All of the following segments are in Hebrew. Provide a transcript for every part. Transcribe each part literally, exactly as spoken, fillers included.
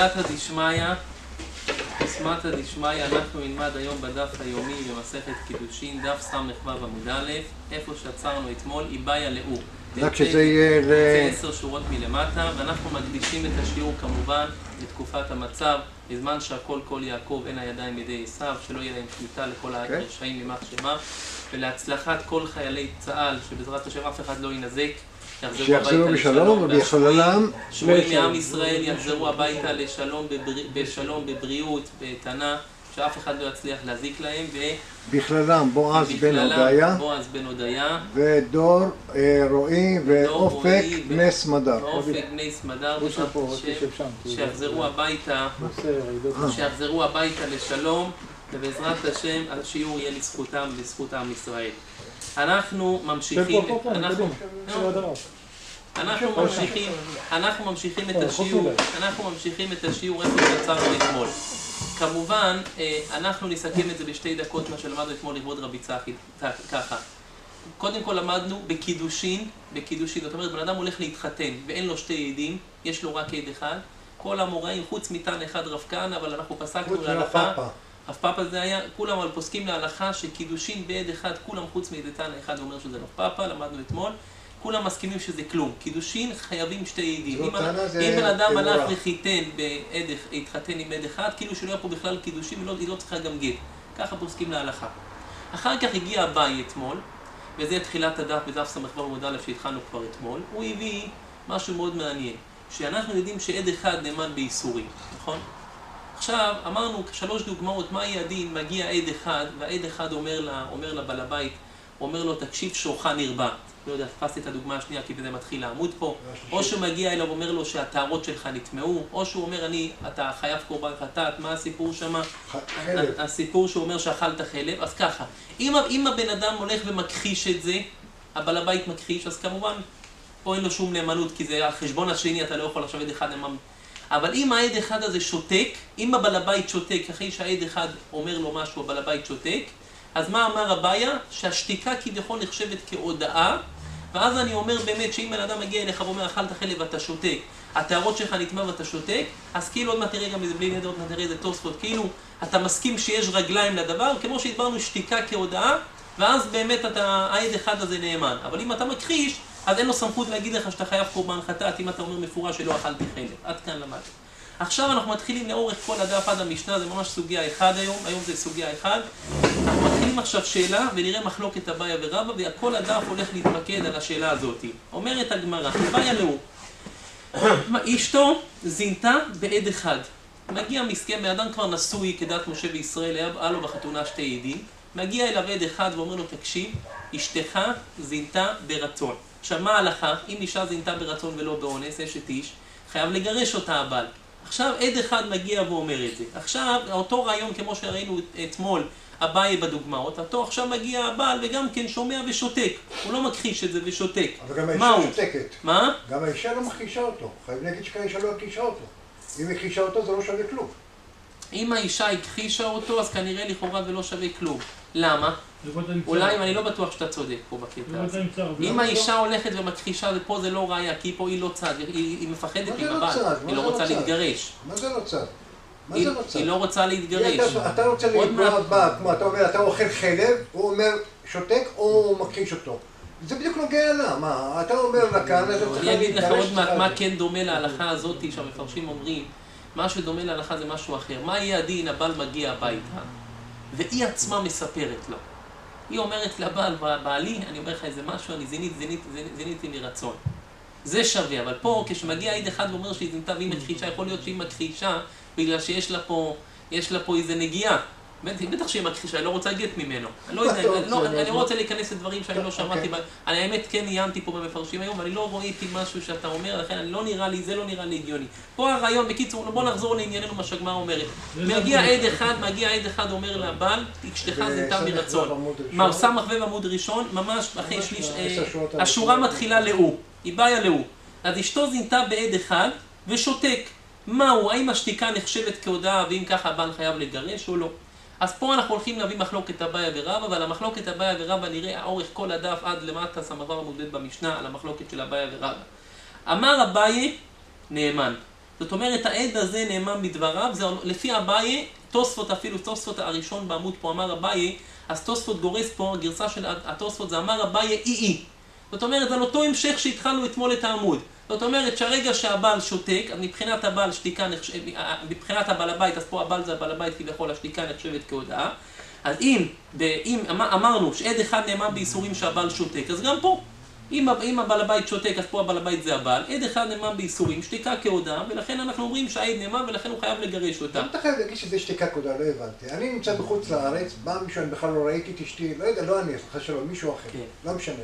סייעתא דשמיא, בסמטא דשמיא, אנחנו נלמד היום בדף היומי במסכת קידושין, דף ס"ו עמוד א', איפה שעצרנו אתמול, איבאיה לאו. רק שזה יהיה ל... זה עשר שורות מלמטה, ואנחנו מקדישים את השיעור כמובן לתקופת המצב, בזמן שהכל כל יעקב אין הידיים ידי עשיו, שלא יהיה להם שליטה לכל הרשעים יימח שמם, ולהצלחת כל חיילי צה"ל, שבעזרת השם אף אחד לא ינזק, שיחזרו בשלום ובכללם שבויים מעם ישראל יחזרו הביתה לשלום, בשלום, בבריאות, באיתנה, שאף אחד לא יצליח להזיק להם, בכללם בועז בן הודיה, בועז בן הודיה, ודור רועי ואופק בני סמדר, ואופק בני סמדר, שיחזרו הביתה, שיחזרו הביתה לשלום, ובעזרת השם השיעור יהיה לזכותם ולזכות עם ישראל. אנחנו ממשיכים, אנחנו אנחנו ממשיכים, אנחנו ממשיכים את השיעור, אנחנו ממשיכים את השיעור איפה שעצרנו אתמול. כמובן, אנחנו נסכם את זה בשתי דקות מה שלמדנו אתמול לכבוד רבי צחי, ככה. קודם כל למדנו בקידושין, בקידושין, זאת אומרת, בן אדם הולך להתחתן ואין לו שתי עדים, יש לו רק עד אחד. כל המוראים, חוץ מתן אחד רב כהנא, אבל אנחנו פסקנו להלכה. רב פאפה זה היה, כולם אבל פוסקים להלכה שקידושין בעד אחד, כולם חוץ מעד תנא אחד אומר שזה רב פאפה, למדנו אתמול. כולם מסכימים שזה כלום. קידושין חייבים שתי עדים. אם בן אדם הלך וחיתן בעד, התחתן עם עד אחד, כאילו שלא היה פה בכלל קידושין, היא לא צריכה גם גט. ככה פוסקים להלכה. אחר כך הגיע אביי אתמול, וזה תחילת הדף בדף ס"ו עמוד א' שהתחלנו כבר אתמול. הוא הביא משהו מאוד מעניין, שאנחנו יודעים שעד אחד נאמן באיסורים, נכון? עכשיו אמרנו שלוש דוגמאות, מה יהיה הדין? מגיע עד אחד, והעד אחד אומר לה, אומר לבעל הבית, אומר לו תקשיב שורך נרבה. לא יודע, תפסתי את הדוגמה השנייה כי זה מתחיל לעמוד פה. או שהוא מגיע אליו ואומר לו שהטהרות שלך נטמעו, או שהוא אומר אני, אתה חייב קורבן חטאת, מה הסיפור שמה? הסיפור שהוא אומר שאכלת חלב, אז ככה. אם, אם הבן אדם הולך ומכחיש את זה, הבעל הבית מכחיש, אז כמובן פה אין לו שום נאמנות, כי זה על חשבון השני, אתה לא יכול עכשיו עד אחד נאמן. אבל אם העד אחד הזה שותק, אם הבעל הבית שותק, אחרי שהעד אחד אומר לו משהו, הבעל הבית שותק, אז מה אמר אביי? שהשתיקה כביכול נחשבת כהודאה, ואז אני אומר באמת שאם בן אדם מגיע אליך ואומר אכלת חלב ואתה שותק, הטהרות שלך נטמע ואתה שותק, אז כאילו עוד מעט תראה גם איזה בלי נדר, עוד מעט תראה איזה תוספות, כאילו אתה מסכים שיש רגליים לדבר, כמו שהדברנו שתיקה כהודאה, ואז באמת אתה, העד אחד הזה נאמן. אבל אם אתה מכחיש, אז אין לו סמכות להגיד לך שאתה חייב קורבן חטאת, אם אתה אומר מפורש שלא אכלתי חלב. עד כאן למד. עכשיו אנחנו מתחילים לאורך כל הדף עד המשנה, זה ממש סוגיה אחד היום, היום זה סוגיה אחד. אנחנו מתחילים עכשיו שאלה ונראה מחלוקת אביי ורבא, וכל הדף הולך להתמקד על השאלה הזאת. אומרת הגמרא, אביי לאו, אשתו זינתה בעד אחד. מגיע מסכן, באדם כבר נשוי כדת משה וישראל, היה לו בחתונה שתי עדים, מגיע אליו עד אחד ואומר לו תקשיב, אשתך זינתה ברצון. עכשיו מה ההלכה? אם אישה זינתה ברצון ולא באונס, אשת איש, חייב לגרש אותה הבעל. עכשיו עד אחד מגיע ואומר את זה. עכשיו אותו רעיון כמו שראינו אתמול אביי בדוגמאות, אותו עכשיו מגיע הבעל וגם כן שומע ושותק. הוא לא מכחיש את זה ושותק. אבל גם האישה שותקת. מה? גם האישה לא מכחישה אותו. חייב להגיד שהאישה לא הכחישה אותו. אם היא הכחישה אותו זה לא שווה כלום. אם האישה הכחישה אותו אז כנראה לכאורה זה לא שווה כלום. למה? אולי אם אני לא בטוח שאתה צודק פה בקטע הזה. אם האישה הולכת ומכחישה ופה זה לא ראיה, כי פה היא לא צד, היא מפחדת עם הבעל, היא לא רוצה להתגרש. מה זה לא צד? מה זה לא צד? היא לא רוצה להתגרש. אתה רוצה להתגרש בה, כמו אתה אומר, אתה אוכל חלב, הוא אומר שותק או הוא מכחיש אותו. זה בדיוק נוגע לה, מה? אתה אומר לכאן, אתה צריך להתגרש. אני אגיד לך עוד מעט מה כן דומה להלכה הזאת שהמפרשים אומרים, מה שדומה להלכה זה משהו אחר. מה יהיה הדין? הבעל מגיע הביתה והיא עצמה מספרת לו. היא אומרת לבעל, בעלי, אני אומר לך איזה משהו, אני זינית, זינית, זיניתי מרצון. זה שווה, אבל פה כשמגיע עד אחד ואומר שהיא זינתה והיא מכחישה, יכול להיות שהיא מכחישה בגלל שיש לה פה, יש לה פה איזה נגיעה. בטח שהיא מכחישה, אני לא רוצה גט ממנו. אני לא יודע, אני לא רוצה להיכנס לדברים שאני לא שמעתי. אני האמת כן עיינתי פה במפרשים היום, ואני לא ראיתי משהו שאתה אומר, לכן אני לא נראה לי, זה לא נראה לי הגיוני. פה הרעיון, בקיצור, בוא נחזור לענייננו מה שהגמרא אומרת. מגיע עד אחד, מגיע עד אחד אומר לבעל, אשתך זינתה מרצון. מה, סמ"ך עמוד ראשון, ממש אחרי שליש, השורה מתחילה לאו, איבאיה לאו. אז אשתו זינתה בעד אחד ושותק. מהו, האם השתיקה נחשבת כהודאה, ואם ככה הבעל חייב לגרש או לא? אז פה אנחנו הולכים להביא מחלוקת אביי ורבא, ועל המחלוקת אביי ורבא נראה אורך כל הדף עד למטה ס"ו עמוד ב' במשנה על המחלוקת של אביי ורבא. אמר אביי נאמן. זאת אומרת, העד הזה נאמן בדבריו, זה לפי אביי, תוספות אפילו, תוספות הראשון בעמוד פה אמר אביי, אז תוספות גורס פה, הגרסה של התוספות זה אמר אביי אי אי. זאת אומרת, על אותו המשך שהתחלנו אתמול את העמוד. זאת אומרת שהרגע שהבעל שותק, אז מבחינת הבעל שתיקה נחשבת, מבחינת הבעל הבית, אז פה הבעל זה הבעל הבית כביכול, השתיקה נחשבת כהודאה. אז אם, אם אמרנו שעד אחד נאמן באיסורים שהבעל שותק, אז גם פה, אם, אם הבעל הבית שותק, אז פה הבעל הבית זה הבעל, עד אחד נאמן באיסורים, שתיקה כהודאה, ולכן אנחנו אומרים שהעד נאמן ולכן הוא חייב לגרש אותה. אתה חייב להגיד שזה שתיקה כהודאה, לא הבנתי. אני נמצא בחוץ לארץ, בא מישהו, אני בכלל לא ראיתי את אשתי, לא יודע, לא אני, סליחה שלא, מישהו אחר, לא משנה.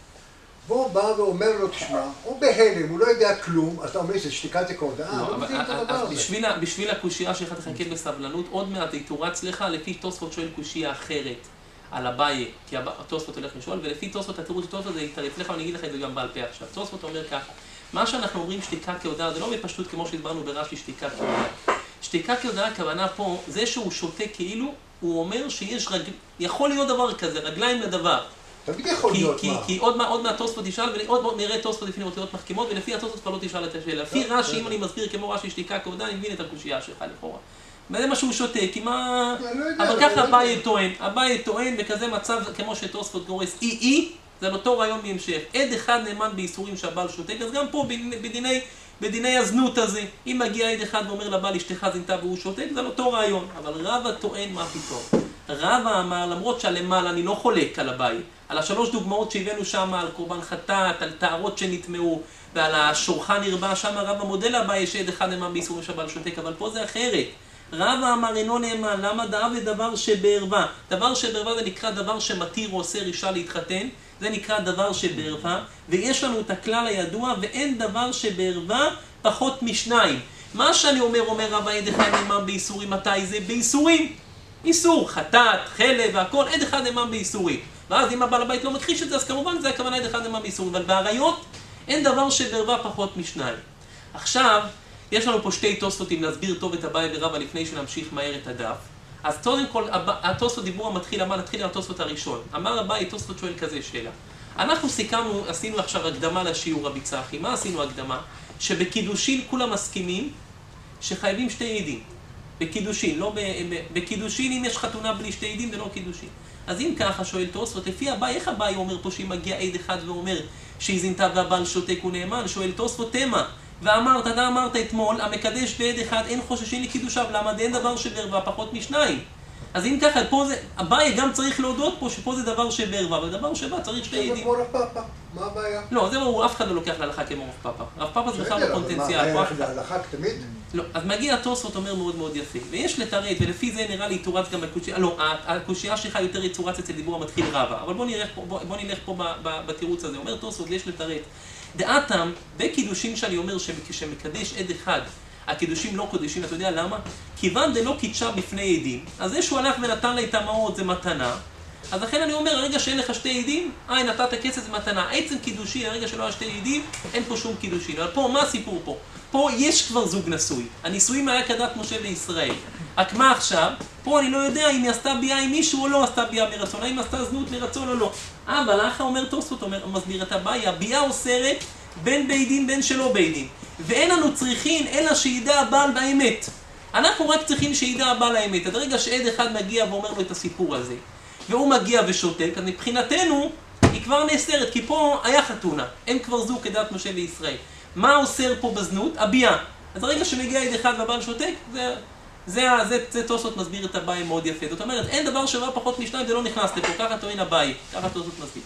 בוא בא ואומר לו, תשמע, הוא בהלם, הוא לא יודע כלום, אז אתה אומר, זה שתיקת כהודאה, לא מבין את הדבר הזה. בשביל הקושייה שלך תחכה בסבלנות, עוד מעט יתורץ לך, לפי תוספות שואל קושייה אחרת על אביי, כי התוספות הולך לשאול, ולפי תוספות התירוץ של תוספות זה יתרץ לך, ואני אגיד לך את זה גם בעל פה עכשיו. תוספות אומר כך, מה שאנחנו אומרים שתיקה כהודאה, זה לא בפשטות כמו שהסברנו ברש"י שתיקה כהודאה. שתיקה כהודאה, הכוונה פה, זה שהוא שותק כאילו, הוא אומר שיש רגל... יכול להיות דבר כזה, רגליים לדבר. תמיד יכול להיות מה. כי עוד מעט תוספות תשאל, ועוד נראה תוספות לפני אותיות מחכימות, ולפי התוספות כבר לא תשאל את השאלה. לפי רש"י, אם אני מסביר כמו רש"י שתיקה כהודאה, אני מבין את הקושייה שלך לכאורה. וזה מה שהוא שותק, כי מה... אבל ככה אביי טוען, אביי טוען בכזה מצב כמו שתוספות גורס אי אי, זה על אותו רעיון מהמשך. עד אחד נאמן באיסורים שהבעל שותק, אז גם פה בדיני, בדיני הזנות הזה, אם מגיע עד אחד ואומר לבעל אשתך זינתה והוא שותק, זה על אותו רעיון. אבל רבא טוען מה פתאום. רבא אמר, למרות שהלמעלה אני לא חולק על אביי, על השלוש דוגמאות שהבאנו שם, על קורבן חטאת, על טהרות שנטמעו, ועל השורחה נרבה, שם רבא מודל אביי שעד אחד נאמן באיסורים שהבעל שותק, אבל פה זה אחרת. רבא אמר אינו נאמן, למה דאב לדבר שבערווה? דבר שבערווה זה נקרא דבר שמתיר או עושה אישה להתחתן, זה נקרא דבר שבערווה, ויש לנו את הכלל הידוע, ואין דבר שבערווה פחות משניים. מה שאני אומר, אומר רבא עד אחד נאמן באיסורים, מתי זה? באיסורים. איסור, חטאת, חלב והכל, עד אחד נאמן באיסורים. ואז אם הבעל הבית לא מכחיש את זה, אז כמובן זה הכוונה עד אחד נאמן באיסורים, אבל בעריות אין דבר שבערווה פחות משניים. עכשיו, יש לנו פה שתי תוספות אם להסביר טוב את אביי ורבא לפני שנמשיך מהר את הדף. אז קודם כל, התוספות דיבור המתחיל, אמר נתחיל עם התוספות הראשון. אמר אביי, תוספות שואל כזה שאלה. אנחנו סיכמנו, עשינו עכשיו הקדמה לשיעור רבי צחי. מה עשינו הקדמה? שבקידושין כולם מסכימים שחייבים שתי עדים. בקידושין, לא ב... בקידושין אם יש חתונה בלי שתי עדים זה לא קידושין. אז אם ככה שואל תוספות, לפי אביי, איך אביי אומר פה שאם מגיע עד אחד ואומר שהיא זינתה והבעל שותק הוא נאמן? שואל תוספות תמה. ואמרת, אתה אמרת אתמול, המקדש בעד אחד אין חוששים לקידושיו, למה אין דבר שבערווה פחות משניים. אז אם ככה, פה זה, אביי גם צריך להודות פה שפה זה דבר שבערווה, ודבר שבא צריך שתי עדים. זה כמו רב פאפה, מה הבעיה? לא, זה לא, אף אחד לא לוקח להלכה כמו רב פאפה. רב פאפה זה בכלל בפוטנציאל. מה, זה להלכה תמיד? לא, אז מגיע התוספות אומר מאוד מאוד יפה, ויש לתרד, ולפי זה נראה לי תורץ גם הקושייה, לא, הקושייה שלך יותר יצורץ אצל דיבור המתחיל רבא, אבל בוא נלך פה, בוא נלך פה בתירוץ הזה, אומר תוספות, יש לתרד. דעתם, בקידושים שאני אומר שמקדש עד אחד, הקידושים לא קודשים, אתה יודע למה? כיוון דלא קידשה בפני עדים, אז זה שהוא הלך ונתן לה את המעות זה מתנה, אז לכן אני אומר, הרגע שאין לך שתי עדים, אה, נתת כסף זה מתנה. עצם קידושי, הרגע שלא היה שתי עדים, אין פה שום קידושין. אבל פה, מה הסיפור פה? פה יש כבר זוג נשוי. הנישואים היה כדת משה וישראל. רק מה עכשיו? פה אני לא יודע אם היא עשתה בייה עם מישהו או לא עשתה בייה מרצון, האם עשתה זנות מרצון או לא. אבל אחר אומר תוספות, אומר, מסביר את הבעיה, בייה אוסרת בין בידין בין שלא בידין. ואין לנו צריכים אלא שידע הבעל באמת. אנחנו רק צריכים שידע הבעל האמת. עד רגע שעד אחד מגיע ואומר לו את הסיפור הזה, והוא מגיע ושותק, אז מבחינתנו היא כבר נאסרת, כי פה היה חתונה, הם כבר זוג כדת משה וישראל. מה אוסר פה בזנות? הבייה. אז הרגע שמגיע עד אחד והבעל שותק, זה, זה, זה, זה תוספות מסביר את הבעיה מאוד יפה. זאת אומרת, אין דבר שבא פחות משניים, זה לא נכנס לפה, ככה טוען הבעיה, ככה תוספות מסביר.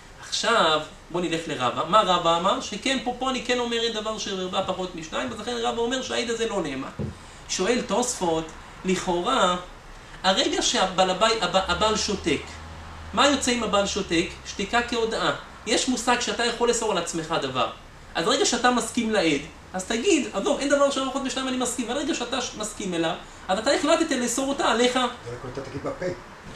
עכשיו, בוא נלך לרבא. מה רבא אמר? שכן, פה, פה אני כן אומר אין דבר שבא פחות משניים, אז לכן רבא אומר שהעד הזה לא נאמן. שואל תוספות, לכאורה, הרגע שהבעל הבעל שותק, מה יוצא עם הבעל שותק? שתיקה כהודאה. יש מושג שאתה יכול לסור על עצמך דבר. אז רגע שאתה מסכים לעד, אז תגיד, עזוב, אין דבר שבא פחות משניים אני מסכים, והרגע שאתה מסכים אליו, אז אתה החלטת לסור אותה עליך. זה רק אתה תגיד בפה.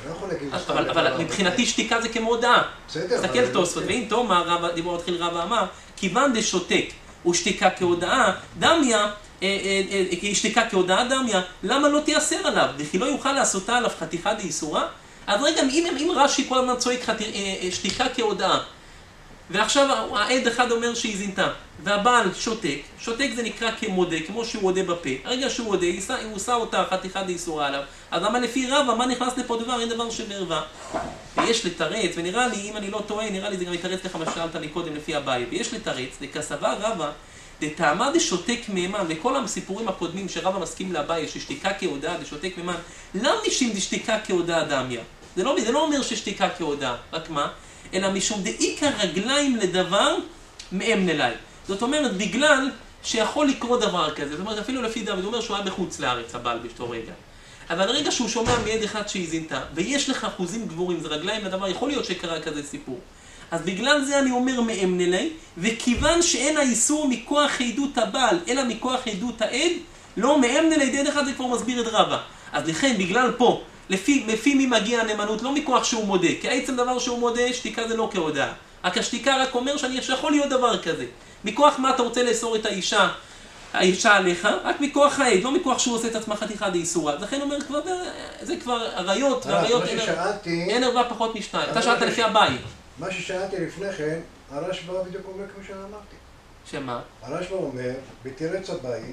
אבל מבחינתי שתיקה זה כמו הודאה. תסתכל תוספות, ואם טוב מה דיבור מתחיל רבא אמר, כיוון דשותק ושתיקה כהודאה, דמיה, שתיקה כהודאה דמיה, למה לא תיאסר עליו? וכי לא יוכל לעשותה עליו חתיכה דאיסורה? אז רגע, אם רש"י כל הזמן צועק שתיקה כהודאה, ועכשיו העד אחד אומר שהיא זינתה, והבעל שותק, שותק זה נקרא כמודה, כמו שהוא מודה בפה. הרגע שהוא מודה, הוא עושה אותה חתיכה דאיסורה עליו. אז למה לפי רבא, מה נכנס לפה דבר? אין דבר שבערווה. ויש לתרץ, ונראה לי, אם אני לא טועה, נראה לי זה גם יתרץ לך מה ששאלת לי קודם לפי אביי. ויש לתרץ, דכסבה רבא, דטעמה דשותק מהימן, וכל הסיפורים הקודמים שרבא מסכים לאביי, ששתיקה כהודאה דשותק מהימן, למה משום דשתיקה כהודאה דמיה? זה לא, זה לא אומר ששתיקה כהודאה, רק מה? אלא משום דאיקה רגליים לדבר מאמנלי. זאת אומרת, בגלל שיכול לקרות דבר כזה, זאת אומרת, אפילו לפי דוד, הוא אומר שהוא היה בחוץ לארץ, הבעל באותו רגע. אבל הרגע שהוא שומע מעד אחד שהיא זינתה, ויש לך אחוזים גבורים, זה רגליים לדבר, יכול להיות שקרה כזה סיפור. אז בגלל זה אני אומר מאמנלי, וכיוון שאין האיסור מכוח עדות הבעל, אלא מכוח עדות העד, לא מאמנלי, דד אחד זה כבר מסביר את רבא. אז לכן, בגלל פה, לפי, לפי מי מגיע הנאמנות, לא מכוח שהוא מודה, כי עצם דבר שהוא מודה, שתיקה זה לא כהודאה. רק השתיקה רק אומר שאני יכול להיות דבר כזה. מכוח מה אתה רוצה לאסור את האישה, האישה עליך? רק מכוח העד, לא מכוח שהוא עושה את עצמה חתיכה דאיסורה. לכן אומר, כבר, זה כבר עריות, והעריות אין ערווה פחות משניים. אתה שאלת לפי אביי. מה ששאלתי לפני כן, הרשב"א בדיוק אומר כמו שאמרתי. שמה? הרשב"א אומר, בתירץ אביי,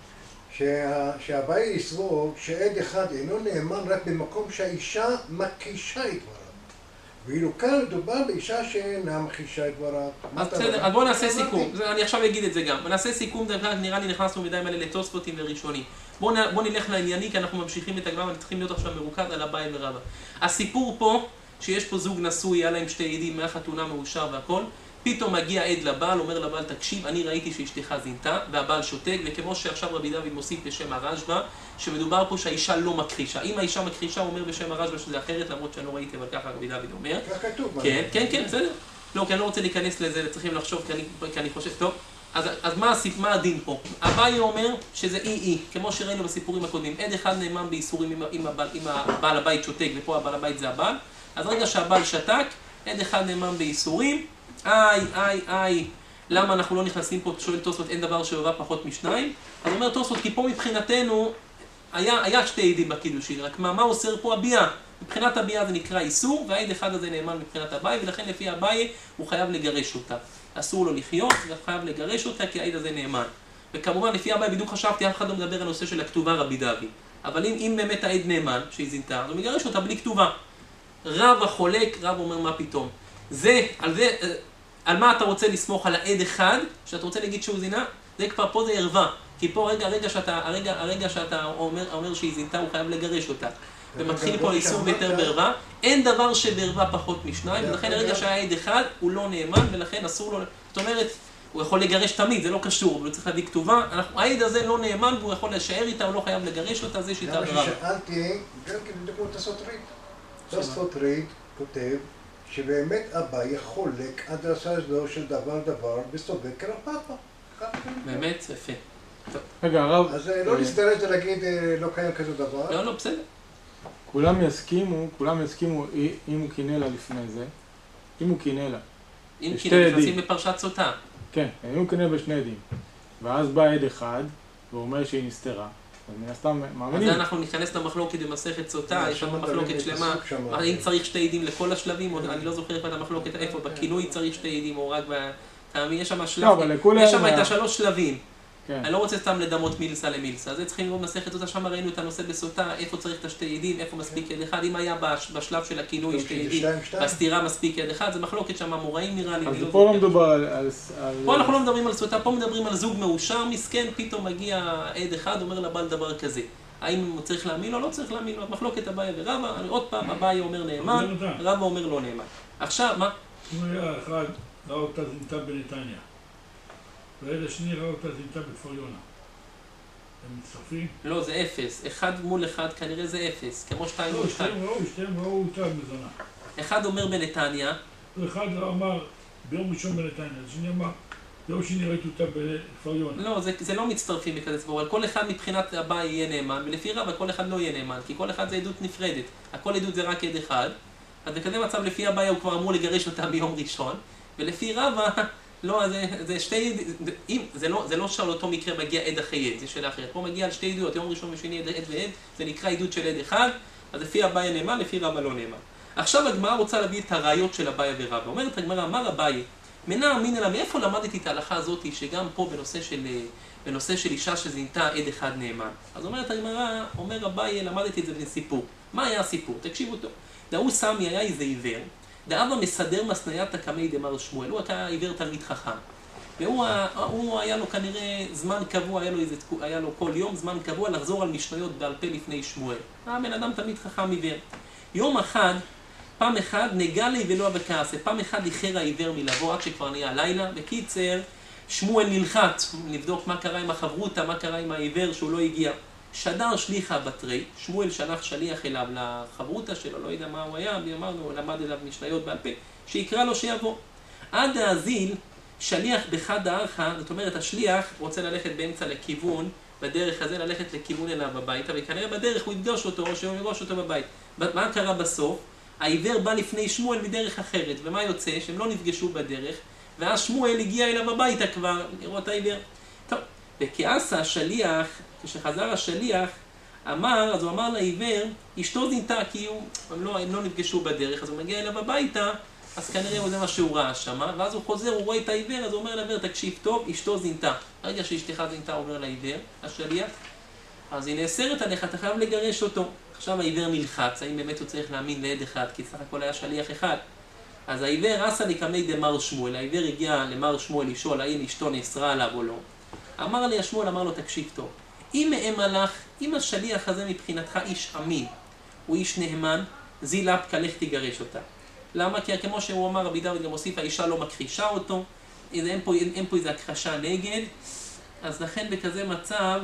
שהאביי יסבור שעד אחד אינו נאמן רק במקום שהאישה מכחישה את דבריו. ואילו כאן מדובר באישה שאינה מכחישה את דבריו. אז בסדר, אז בואו נעשה סיכום. אני עכשיו אגיד את זה גם. נעשה סיכום, נראה לי נכנסנו מדי מלא לתוספותים וראשונים. בואו נלך לענייני, כי אנחנו ממשיכים את הגמרא, צריכים להיות עכשיו מרוכז על אביי ורבא. הסיפור פה, שיש פה זוג נשוי, היה להם שתי עדים, מהחתונה מאושר והכל, פתאום מגיע עד לבעל, אומר לבעל, תקשיב, אני ראיתי שאשתך זינתה, והבעל שותק, וכמו שעכשיו רבי דוד מוסיף בשם הרשב"א, שמדובר פה שהאישה לא מכחישה. אם האישה מכחישה, הוא אומר בשם הרשב"א שזה אחרת, למרות שאני לא ראיתי, אבל ככה רבי דוד אומר. כך כתוב. כן, כן, כן, בסדר. לא, כי אני לא רוצה להיכנס לזה, צריכים לחשוב, כי אני, כי אני חושב, טוב. אז, אז מה, מה הדין פה? אביי אומר שזה אי-אי, כמו שראינו בסיפורים הקודמים. עד אחד נאמן באיסורים אם, אם, הבעל, אם הבעל הבית שותק, ופה הבעל הבית זה הבעל. אז רגע שהבעל שתק, עד אחד נאמן באיסורים. איי, איי, איי, למה אנחנו לא נכנסים פה, שואל תוספות, אין דבר שעורבה פחות משניים? אז אומר תוספות, כי פה מבחינתנו, היה, היה שתי עדים בקידושין, רק מה, מה אוסר פה הביאה? מבחינת הביאה זה נקרא איסור, והעד אחד הזה נאמן מבחינת אביי, ולכן לפי אביי הוא חייב לגרש אותה. אסור לו לחיות, וחייב לגרש אותה, כי העד הזה נאמן. וכמובן, לפי אביי בדיוק חשבתי, אף אחד לא מדבר על נושא של הכתובה רבי דוד. אבל אם, אם באמת העד נאמן, שהיא זינתה, אז הוא מגרש אותה בלי כתובה. רב החולק, רב אומר מה פתאום. זה, על זה, על מה אתה רוצה לסמוך? על העד אחד, שאתה רוצה להגיד שהוא זינה? זה כבר פה זה ערווה. כי פה רגע, הרגע שאתה, הרגע, הרגע שאתה אומר, אומר שהיא זינתה, הוא חייב לגרש אותה. ומתחיל פה איסור ביתר בערווה. אין דבר שבערווה פחות משניים, ולכן הרגע שהיה עד אחד, הוא לא נאמן, ולכן אסור לו, זאת אומרת, הוא יכול לגרש תמיד, זה לא קשור, אבל הוא צריך להביא כתובה. העד הזה לא נאמן, והוא יכול להישאר איתה, הוא לא חייב לגרש אותה, זה שיטה ברב. שאלתי, גם כבדקו את הסותרית. הסותרית כותב, שבאמת אביי חולק עד הסעזו של דבר דבר בסובב קרפפה. באמת? יפה. רגע, הרב... אז לא להסתרץ ולהגיד לא קיים כזה דבר. לא, לא, בסדר. כולם יסכימו, כולם יסכימו אם הוא קינא לה לפני זה, אם הוא קינא לה. אם קינא, נכנסים בפרשת סוטה. כן, אם הוא קינא בשני עדים. ואז בא עד אחד, והוא אומר שהיא נסתרה. אז מן הסתם מאמינים. אז אנחנו ניכנס למחלוקת במסכת סוטה, יש לנו מחלוקת שלמה, אם צריך שתי עדים לכל השלבים, אני לא זוכר את המחלוקת איפה, בכינוי צריך שתי עדים או רק בתאמי, יש שם שלבים, יש שם את השלוש שלבים. אני לא רוצה סתם לדמות מילסה למילסה, אז צריכים לראות מסכת סוטה, שם ראינו את הנושא בסוטה, איפה צריך את השתי עדים, איפה מספיק יד אחד, אם היה בשלב של הכינוי שתי עדים, בסתירה מספיק יד אחד, זה מחלוקת שם המוראים נראה לי. אז פה לא מדובר על... פה אנחנו לא מדברים על סוטה, פה מדברים על זוג מאושר, מסכן, פתאום מגיע עד אחד, אומר לבעל דבר כזה. האם הוא צריך להאמין לו או לא צריך להאמין לו, מחלוקת אביי ורבא, עוד פעם אביי אומר נאמן, רבא אומר לא נאמן. עכשיו, מה? אם היה אחד, ראה אותה זינתה בנתניה. והעד השני ראה אותה זינתה בכפר יונה. הם מצטרפים? לא, זה אפס. אחד מול אחד, כנראה זה אפס. כמו שתיים מול שתיים. לא, שתיהם ראו, שתיהם ראו אותה בזונה. אחד אומר בנתניה. ואחד אמר ביום ראשון בנתניה. השני אמר, ביום שני ראיתי אותה בכפר יונה. לא, זה, זה לא מצטרפים בכזה ציבור. אבל כל אחד מבחינת הבא יהיה נאמן, ולפי רבא כל אחד לא יהיה נאמן, כי כל אחד זה עדות נפרדת. הכל עדות זה רק עד אחד. אז בכזה מצב לפי הבא הוא כבר אמור לגרש אותה ביום ראשון, ולפי רבא לא, זה, זה שתי, אם, זה לא, זה לא שעל אותו מקרה מגיע עד אחרי עד, זה שאלה אחרת. פה מגיע על שתי עדויות, יום ראשון ושני עד, עד ועד, זה נקרא עדות של עד אחד, אז לפי אביי נאמן, לפי רבא לא נאמן. עכשיו הגמרא רוצה להביא את הראיות של אביי ורבא. אומרת הגמרא, אמר אביי, מנע אמין אלא, מאיפה למדתי את ההלכה הזאת, שגם פה בנושא של, בנושא של אישה שזינתה עד אחד נאמן. אז אומרת הגמרא, אומר אביי, למדתי את זה בסיפור. מה היה הסיפור? תקשיבו טוב. דאו סמי היה איזה עיוור, דאבא מסדר מסנייתא קמי דמר שמואל, הוא היה עיוור תלמיד חכם. והוא הוא היה לו כנראה זמן קבוע, היה לו, איזה, היה לו כל יום זמן קבוע לחזור על משניות בעל פה לפני שמואל. הבן אדם תלמיד חכם עיוור. יום אחד, פעם אחד נגע לי ולא בכעס, פעם אחד איחר העיוור מלבוא עד שכבר נהיה לילה. בקיצר, שמואל נלחץ לבדוק מה קרה עם החברותא, מה קרה עם העיוור שהוא לא הגיע. שדר שליחה בתרי, שמואל שלח שליח אליו לחברותא שלו, לא יודע מה הוא היה, אמרנו, למד אליו משניות בעל פה, שיקרא לו שיבוא. עד האזיל, שליח בחד הארכה, זאת אומרת, השליח רוצה ללכת באמצע לכיוון, בדרך הזה ללכת לכיוון אליו הביתה, וכנראה בדרך הוא יפגוש אותו, או שהוא יפגוש אותו בבית. מה קרה בסוף? העיוור בא לפני שמואל מדרך אחרת, ומה יוצא? שהם לא נפגשו בדרך, ואז שמואל הגיע אליו הביתה כבר, לראות העיוור. טוב, וכעס השליח, כשחזר השליח, אמר, אז הוא אמר לעיוור, אשתו זינתה, כי הוא, הם, לא, הם לא נפגשו בדרך, אז הוא מגיע אליו הביתה, אז כנראה זה מה שהוא ראה שם, ואז הוא חוזר, הוא רואה את העיוור, אז הוא אומר לעיוור, תקשיב טוב, אשתו זינתה. הרגע שאשתך זינתה, הוא אומר לעיוור, השליח, אז היא נאסרת עליך, אתה חייב לגרש אותו. עכשיו העיוור נלחץ, האם באמת הוא צריך להאמין לעד אחד, כי סך הכל היה שליח אחד. אז העיוור עשה לקמי דמר שמואל, העיוור הגיע למר שמואל לשאול, האם אשתו נאסרה עליו או לא. אמר לי השמואל, אמר לו, תקשיב טוב, אם מהם הלך, אם השליח הזה מבחינתך איש אמין, הוא איש נאמן, זילה פקלך תגרש אותה. למה? כי כמו שהוא אמר, רבי דוד גם הוסיף, האישה לא מכחישה אותו, אין פה, אין, אין פה איזו הכחשה נגד, אז לכן בכזה מצב,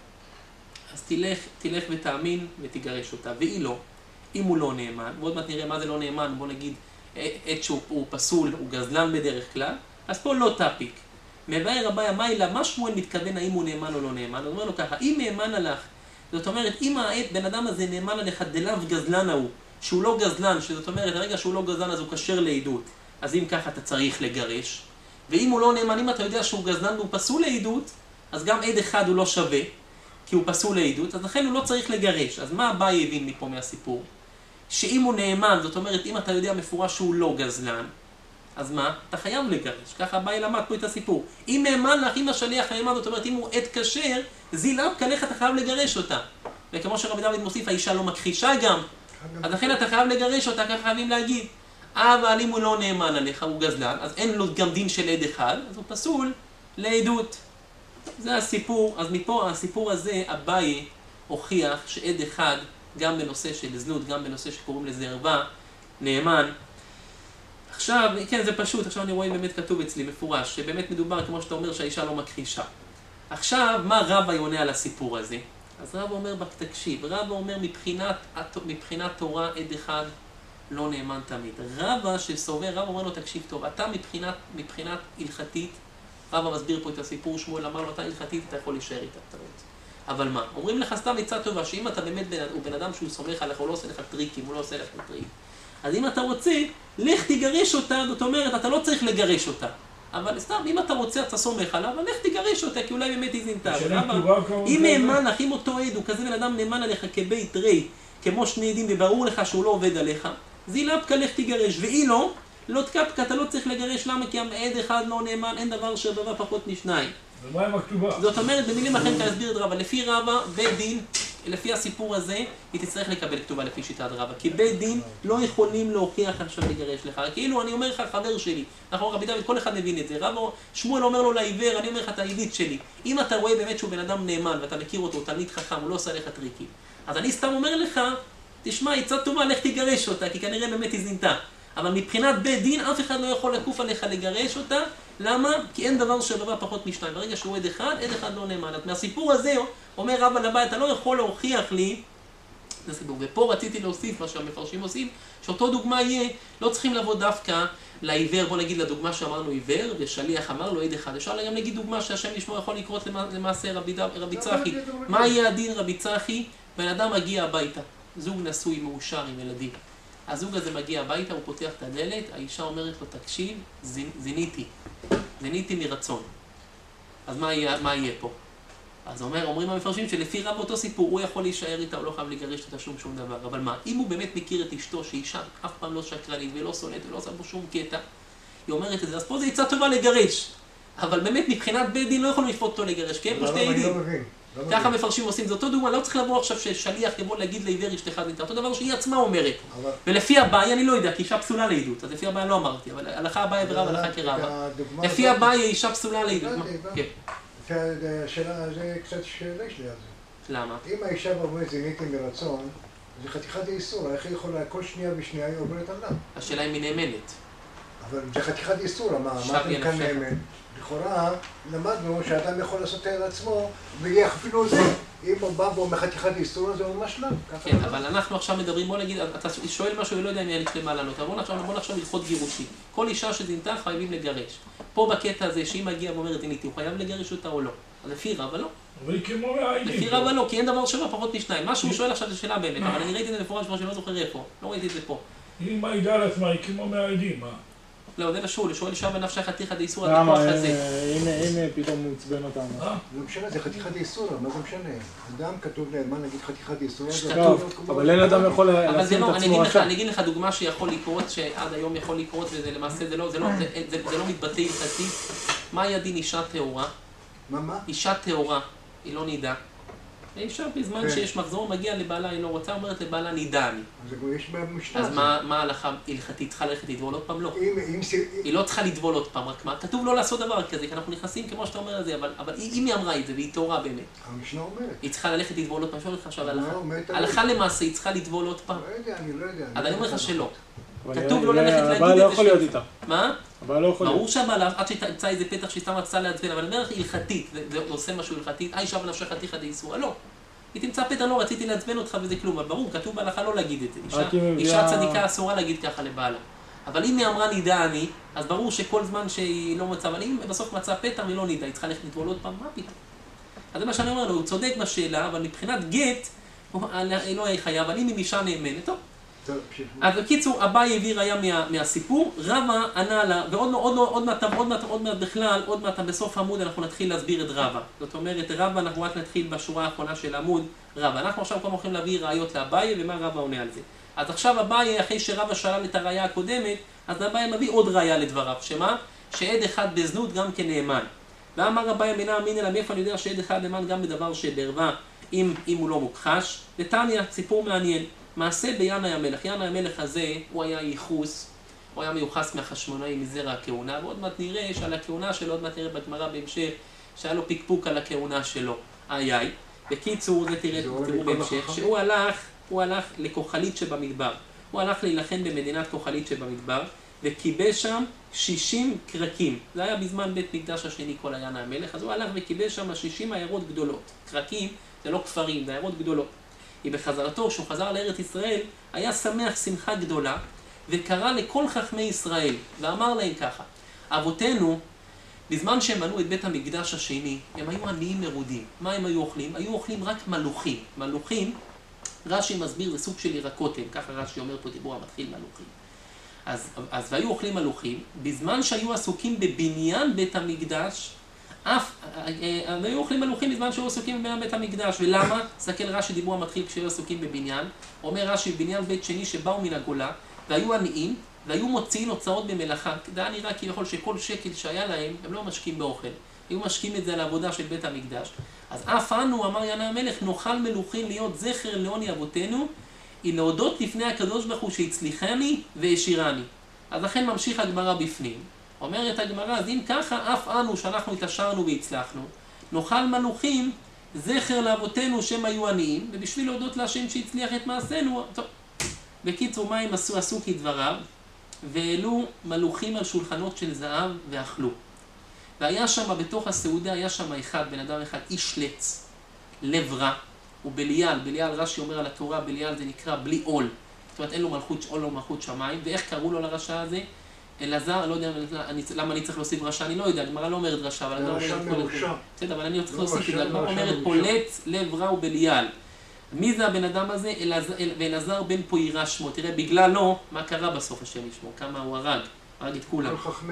אז תלך, תלך ותאמין ותגרש אותה. והיא לא, אם הוא לא נאמן, ועוד מעט נראה מה זה לא נאמן, בוא נגיד, עת שהוא פסול, הוא גזלן בדרך כלל, אז פה לא טפיק. מבאר רבי המיילה, מה שמואל מתכוון, האם הוא נאמן או לא נאמן? הוא אומר לו ככה, אם נאמן עליך, זאת אומרת, אם העת בן אדם הזה נאמן עליך דלאו גזלן ההוא, שהוא לא גזלן, שזאת אומרת, הרגע שהוא לא גזלן אז הוא כשר לעדות, אז אם ככה אתה צריך לגרש, ואם הוא לא נאמן, אם אתה יודע שהוא גזלן והוא פסול לעדות, אז גם עד אחד הוא לא שווה, כי הוא פסול לעדות, אז לכן הוא לא צריך לגרש. אז מה אביי הבין מפה מהסיפור? שאם הוא נאמן, זאת אומרת, אם אתה יודע מפורש שהוא לא גזלן, אז מה? אתה חייב לגרש. ככה אביי למד פה את הסיפור. אם נאמן לך, אם השליח נאמן, זאת אומרת, אם הוא עד כשר, זילה פקלך, אתה חייב לגרש אותה. וכמו שרבי דוד מוסיף, האישה לא מכחישה גם, אז לכן אתה חייב לגרש אותה, ככה חייבים להגיד. אבל אם הוא לא נאמן עליך, הוא גזלן, אז אין לו גם דין של עד אחד, אז הוא פסול לעדות. זה הסיפור. אז מפה הסיפור הזה, אביי הוכיח שעד אחד, גם בנושא של זנות, גם בנושא שקוראים לזה ערווה, נאמן. עכשיו, כן, זה פשוט, עכשיו אני רואה באמת כתוב אצלי, מפורש, שבאמת מדובר, כמו שאתה אומר, שהאישה לא מכחישה. עכשיו, מה רבא עונה על הסיפור הזה? אז רבא אומר, תקשיב, רבא אומר, מבחינת, מבחינת תורה, עד אחד לא נאמן תמיד. רבא שסובר, רבא אומר לו, תקשיב טוב, אתה מבחינת, מבחינת הלכתית, רבא מסביר פה את הסיפור, שמואל אמר לו, אתה הלכתית, אתה יכול להישאר איתה, אתה רוצה. אבל מה? אומרים לך סתם עצה טובה, שאם אתה באמת בן, הוא בן אדם שהוא סומך עליך, הוא לא עושה לך טריקים, הוא לא עושה לך טריקים. אז אם אתה רוצה, לך תגרש אותה, זאת אומרת, אתה לא צריך לגרש אותה. אבל סתם, אם אתה רוצה, אתה סומך עליו, אבל לך תגרש אותה, כי אולי באמת היא זינתה. אם נאמן לך, אם אותו עד הוא כזה בן אדם נאמן עליך כבית רי, כמו שני עדים, וברור לך שהוא לא עובד עליך, זילה פקה לך תגרש, והיא לא, לא תקפקה, אתה לא צריך לגרש, למה? כי העד אחד לא נאמן, אין דבר שרבבה פחות משניים. ומה עם הכתובה? זאת אומרת, במילים אחרים תסביר את רבא, לפי רבא, בית דין, לפי הסיפור הזה, היא תצטרך לקבל כתובה לפי שיטת רבא, כי בית דין לא יכולים להוכיח עכשיו לגרש לך, כאילו אני אומר לך חבר שלי, נכון רבי דוד, כל אחד מבין את זה, רבא, שמואל אומר לו לעיוור, אני אומר לך את הידיד שלי, אם אתה רואה באמת שהוא בן אדם נאמן ואתה מכיר אותו, הוא תלמיד חכם, הוא לא עושה לך טריקים, אז אני סתם אומר לך, תשמע, עצה טובה, לך תגרש אותה, כי כנראה באמת היא זינתה. אבל מבחינת בית דין, אף אחד לא יכול לקוף עליך לגרש אותה. למה? כי אין דבר שרבבה פחות משתיים. ברגע שהוא עד אחד, עד אחד לא נאמן. מהסיפור הזה, אומר רבא לבית, אתה לא יכול להוכיח לי, זה סיפור. ופה רציתי להוסיף מה שהמפרשים עושים, שאותו דוגמה יהיה, לא צריכים לבוא דווקא לעיוור, בוא נגיד לדוגמה שאמרנו עיוור, ושליח אמר לו עד אחד. אפשר גם להגיד דוגמה שהשם לשמו יכול לקרות למעשה רבי, רבי צחי. מה יהיה הדין רבי צחי? בן אדם מגיע הביתה, זוג נשוי מאושר עם ילדים. הזוג הזה מגיע הביתה, הוא פותח את הדלת, האישה אומרת לו, תקשיב, זיניתי, זיניתי מרצון. אז מה יהיה, מה יהיה פה? אז אומר, אומרים המפרשים שלפי רב אותו סיפור, הוא יכול להישאר איתה, הוא לא חייב לגרש אותה שום שום דבר. אבל מה, אם הוא באמת מכיר את אשתו, שאישה אף פעם לא שקרנית ולא סולט ולא עושה בו שום קטע, היא אומרת את זה, אז פה זה עצה טובה לגרש. אבל באמת מבחינת בית דין לא יכולים לשפוט אותו לגרש, כי אין פה שתי עדים. ככה מפרשים ועושים, זה אותו דוגמה, לא צריך לבוא עכשיו ששליח יבוא להגיד לעיוור אשתך זינתה, אותו דבר שהיא עצמה אומרת. ולפי הבעיה אני לא יודע, כי אישה פסולה לעדות, אז לפי הבעיה לא אמרתי, אבל הלכה הבעיה ורב, הלכה כרבה. לפי הבעיה היא אישה פסולה לעדות. השאלה, זה קצת שאלה יש לי על זה. למה? אם האישה ואומרת זיניתי מרצון, זה חתיכת איסור, איך היא יכולה, כל שנייה ושנייה היא עוברת עליו. השאלה אם היא נאמנת. אבל זה חתיכת איסור, מה אתם כאן נאמן? לכאורה, למדנו שאדם יכול לעשות על עצמו, ויהיה אפילו זה, אם הוא בא ואומר חתיכת איסור, זה ממש לא. כן, אבל אנחנו עכשיו מדברים, בוא נגיד, אתה שואל משהו, לא יודע אם יהיה לשלמה לענות, אבל בוא נחשוב הלכות גירושים. כל אישה שזינתה חייבים לגרש. פה בקטע הזה, שהיא מגיעה ואומרת זיניתי, הוא חייב לגרש אותה או לא? אז לפי רבא לא. אבל כמו מהעדים. לפי רבא לא, כי אין דבר שווה פחות משניים. מה שהוא שואל עכשיו זה שאלה באמת, אבל אני ראיתי את זה מפורש שאני לא זוכר איפה. לא ראיתי את זה פה. היא מעידה על עצמה, היא כמו מהעדים, מה? לא, זה לשאול, לשאול אישה בנפשה חתיכת איסור על הכוח הזה. הנה פתאום הוא עצבן אותנו. לא משנה, זה חתיכת איסור, מה זה משנה? אדם כתוב נאמן, נגיד חתיכת איסור. אבל אין אדם יכול לשים את עצמו רשע. אני אגיד לך דוגמה שיכול לקרות, שעד היום יכול לקרות, ולמעשה זה לא מתבטא הלכתית. מה היה דין אישה טהורה? מה, מה? אישה טהורה, היא לא נידה. אישה בזמן שיש מחזור, מגיע לבעלה, היא לא רוצה, אומרת לבעלה נידה אני. אז מה ההלכה הלכתית? צריכה ללכת לטבול עוד פעם? לא. היא לא צריכה לטבול עוד פעם, רק מה? כתוב לא לעשות דבר כזה, כי אנחנו נכנסים כמו שאתה אומר את זה, אבל אם היא אמרה את זה והיא טהורה באמת. המשנה אומרת. היא צריכה ללכת לטבול עוד פעם, שואל אותך עכשיו הלכה. הלכה למעשה היא צריכה לטבול עוד פעם. לא יודע, אני לא יודע. אז אני אומר לך שלא. כתוב לא ללכת להגיד את זה. הבעל לא יכול להיות איתה. מה? הבעל לא יכול להיות. ברור שהבעל, עד שתמצא איזה פתח שהיא סתם רצתה לעצבן, אבל אני אומר לך הלכתית, זה עושה משהו הלכתית, אה, אישה בנפשך חתיכת איסור, לא. היא תמצא פתח, לא רציתי לעצבן אותך וזה כלום, אבל ברור, כתוב בהלכה לא להגיד את זה. אישה צדיקה אסורה להגיד ככה לבעלה. אבל אם היא אמרה נידה אני, אז ברור שכל זמן שהיא לא מצאה, אבל אם בסוף מצאה פתח והיא לא נידה, היא צריכה ללכת לטבול עוד פעם, מה פתאום? אז זה מה שאני אומר לו, הוא צודק בשאלה, אבל מבחינת גט, לא היה חייב, אבל אם היא אישה נאמנת, טוב. אז בקיצור, אביי הביא ראיה מה, מהסיפור, רבא ענה לה, ועוד עוד, עוד, מעט, עוד מעט, עוד מעט בכלל, עוד מעט בסוף העמוד אנחנו נתחיל להסביר את רבא. זאת אומרת, רבא אנחנו רק נתחיל בשורה האחרונה של העמוד, רבא. אנחנו עכשיו כבר הולכים להביא ראיות לאביי, ומה רבא עונה על זה. אז עכשיו אביי, אחרי שרבא שלל את הראיה הקודמת, אז אביי מביא עוד ראיה לדבריו, שמה? שעד אחד בזנות גם כנאמן. ואמר אביי אמינא אמינא לה, מאיפה אני יודע שעד אחד נאמן גם בדבר שבערווה, אם, אם הוא לא מוכחש? נתניה, סיפור מעניין. מעשה בינאי המלך. ינאי המלך הזה, הוא היה ייחוס, הוא היה מיוחס מהחשמונאי מזרע הכהונה, ועוד מעט נראה שעל הכהונה שלו, עוד מעט נראה בגמרא בהמשך, שהיה לו פיקפוק על הכהונה שלו. איי איי. בקיצור, זה תראה, תראו בהמשך, שהוא הלך, הוא הלך לכוחלית שבמדבר. הוא הלך להילחם במדינת כוחלית שבמדבר, וקיבש שם שישים קרקים. זה היה בזמן בית מקדש השני כל ינאי המלך, אז הוא הלך וקיבש שם שישים עיירות גדולות. קרקים זה לא כפרים, זה עיירות גדולות. היא בחזרתו, כשהוא חזר לארץ ישראל, היה שמח שמחה גדולה, וקרא לכל חכמי ישראל, ואמר להם ככה, אבותינו, בזמן שהם בנו את בית המקדש השני, הם היו עניים מרודים. מה הם היו אוכלים? היו אוכלים רק מלוכים. מלוכים, רש"י מסביר, זה סוג של ירקות, ככה רש"י אומר פה דיבור המתחיל מלוכים. אז, אז והיו אוכלים מלוכים, בזמן שהיו עסוקים בבניין בית המקדש, אף, הם היו אוכלים מלוכים בזמן שהיו עסוקים בבניין בית המקדש, ולמה? סתכל רש"י דיבור המתחיל כשהיו עסוקים בבניין, אומר רש"י בבניין בית שני שבאו מן הגולה, והיו עניים, והיו מוציאים הוצאות במלאכה, זה היה נראה כביכול שכל שקל שהיה להם, הם לא משקיעים באוכל, היו משקיעים את זה על העבודה של בית המקדש. אז אף אנו, אמר ינאי המלך, נאכל מלוכים להיות זכר לעוני אבותינו, היא להודות לפני הקדוש ברוך הוא שהצליחני והשאירני. אז לכן ממשיך הגמרא בפנים. אומרת הגמרא, אז אם ככה, אף אנו שאנחנו התעשרנו והצלחנו, נאכל מלוכים זכר לאבותינו שהם היו עניים, ובשביל להודות להשם שהצליח את מעשינו, טוב. בקיצור, מה הם עשו? עשו כדבריו, והעלו מלוכים על שולחנות של זהב ואכלו. והיה שם, בתוך הסעודה, היה שם אחד, בן אדם אחד, איש לץ, לב רע, הוא בליעל, בליעל רש"י אומר על התורה, בליעל זה נקרא בלי עול. זאת אומרת, אין לו מלכות, עול או מלכות שמיים, ואיך קראו לו לרשע הזה? אלעזר, לא יודע למה אני צריך להוסיף רשע, אני לא יודע, הגמרא לא אומרת רשע, אבל אני לא אומרת כל זה. בסדר, אבל אני צריך להוסיף את זה, הגמרא אומרת פה לץ, לב רע ובליעל. מי זה הבן אדם הזה? ואלעזר בן פוירא שמו. תראה, בגללו, מה קרה בסוף השם ישמו? כמה הוא הרג, הרג את כולם.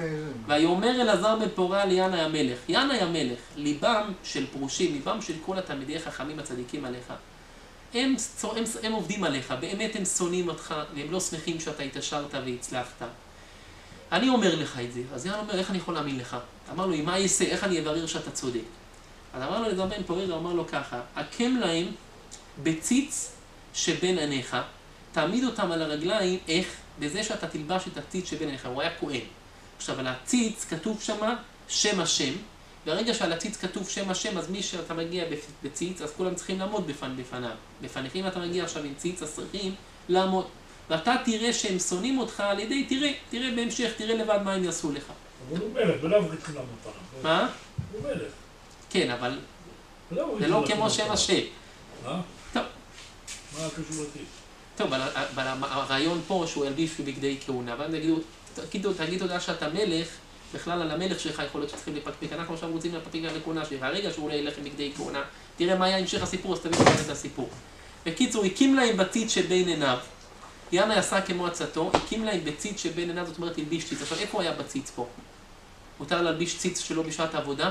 ויאמר אלעזר בן פוירא לינאי המלך, ינאי המלך, ליבם של פרושים, ליבם של כל התלמידי חכמים הצדיקים עליך, הם, הם, הם עובדים עליך, באמת הם שונאים אותך, והם לא שמחים שאתה התעשרת והצלחת. אני אומר לך את זה. אז יאן אומר, איך אני יכול להאמין לך? אמר לו, מה יעשה? איך אני אברר שאתה צודק? אז אמר לו לדרבן פורר, אמר לו ככה, הקם להם בציץ שבין עיניך, תעמיד אותם על הרגליים, איך? בזה שאתה תלבש את הציץ שבין עיניך, הוא היה כהן. עכשיו, על הציץ כתוב שמה שם השם, והרגע שעל הציץ כתוב שם השם, אז מי שאתה מגיע בציץ, אז כולם צריכים לעמוד בפנ, בפניו. בפניך, אם אתה מגיע עכשיו עם ציץ, אז צריכים לעמוד. ואתה תראה שהם שונאים אותך על ידי, תראה, תראה בהמשך, תראה לבד מה הם יעשו לך. אבל הוא מלך, בלאו צריכים לעמוד פניו. מה? הוא מלך. כן, אבל זה לא כמו שם השם. מה? טוב. מה קשור לציץ? טוב, אבל הרעיון פה שהוא ילביש בבגדי כהונה, ואז תגידו, תגידו, תגיד תודה שאתה מלך, בכלל על המלך שלך יכול להיות שצריכים לפקפק, אנחנו עכשיו רוצים לפקפק על הכהונה שלך, הרגע שהוא אולי ילך עם בגדי כהונה, תראה מה היה המשך הסיפור, אז תבין את הסיפור. בקיצור, הקים להם בציץ שבין עיניו, ינאי עשה כמו עצתו, הקים להם בציץ שבין עיניו, זאת אומרת הלביש ציץ. עכשיו, איפה היה בציץ פה? מותר להלביש ציץ שלא בשעת עבודה?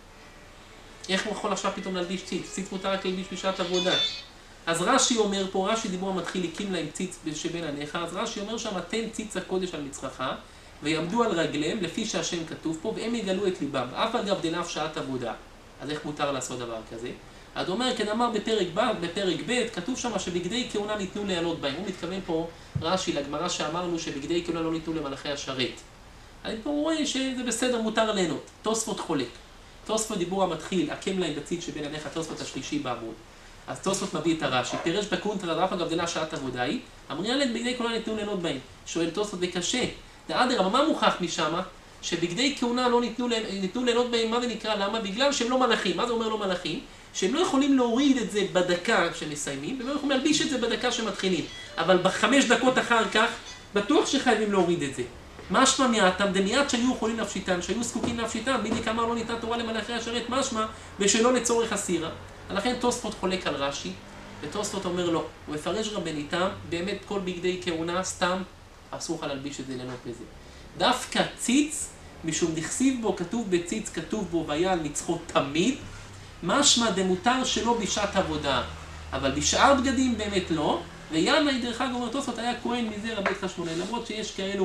איך הוא יכול עכשיו פתאום להלביש ציץ? ציץ מותר רק להלביש בשעת עבודה. אז רש"י אומר פה, רש"י דיבור המתחיל, הקים להם ציץ שבין עיניך, אז רש"י אומר שם, תן ציץ הקודש על מצחך, ויעמדו על רגליהם, לפי שהשם כתוב פה, והם יגלו את ליבם, אף אגב דלאו שעת עבודה. אז איך מותר לעשות דבר כזה? אז אומר, כנאמר בפרק ב', בפרק ב', כתוב שם שבגדי כהונה ניתנו ליהנות בהם. הוא מתכוון פה, רש"י, לגמרא שאמרנו שבגדי כהונה לא ניתנו למלאכי השרת. אז פה הוא רואה שזה בסדר, מותר ליהנות. תוספות חולק. תוספות דיבור המתחיל, הקם להם בציץ שבין עיניך, תוספות השלישי בעמוד. אז תוספות מביא את הרש"י, פירש בקונטרא, אף אגב דלאו שעת עבודה היא, אמרי עליהם בגדי כהונה ניתנו ליהנות בהם. שואל תוספות וקשה. דאדרבה, מה מוכח משמה? שבגדי כהונה לא ניתנו, ניתנו ליהנות בהם, מה זה נקרא? למה? בגלל שהם לא מלאכים. מה זה אומר לא מלאכים? שהם לא יכולים להוריד את זה בדקה כשמסיימים, והם לא יכולים להלביש את זה בדקה שמתחילים. אבל בחמש דקות אחר כך, בטוח שחייבים להוריד את זה. משמע מעטם, דמיית שהיו יכולים להפשיטן, שהיו זקוקים להפשיטן, בדיוק אמר לא ניתנה תורה למלאכי השרת, משמע, ושלא לצורך הסירה. לכן תוספות חולק על רש"י, ותוספות אומר לא. הוא מפרש רבניתם, באמת כל בגדי כהונה, סתם, אסור לך להלביש את זה, ליהנות בזה. דווקא ציץ, משום דכסיב בו, כתוב בציץ, כתוב בו, והיה על מצחו תמיד, משמע דמותר שלא בשעת עבודה, אבל בשאר בגדים באמת לא, וינאי דרך אגב אומר תוספות היה כהן מזרע בית חשמונאי, למרות שיש כאלו,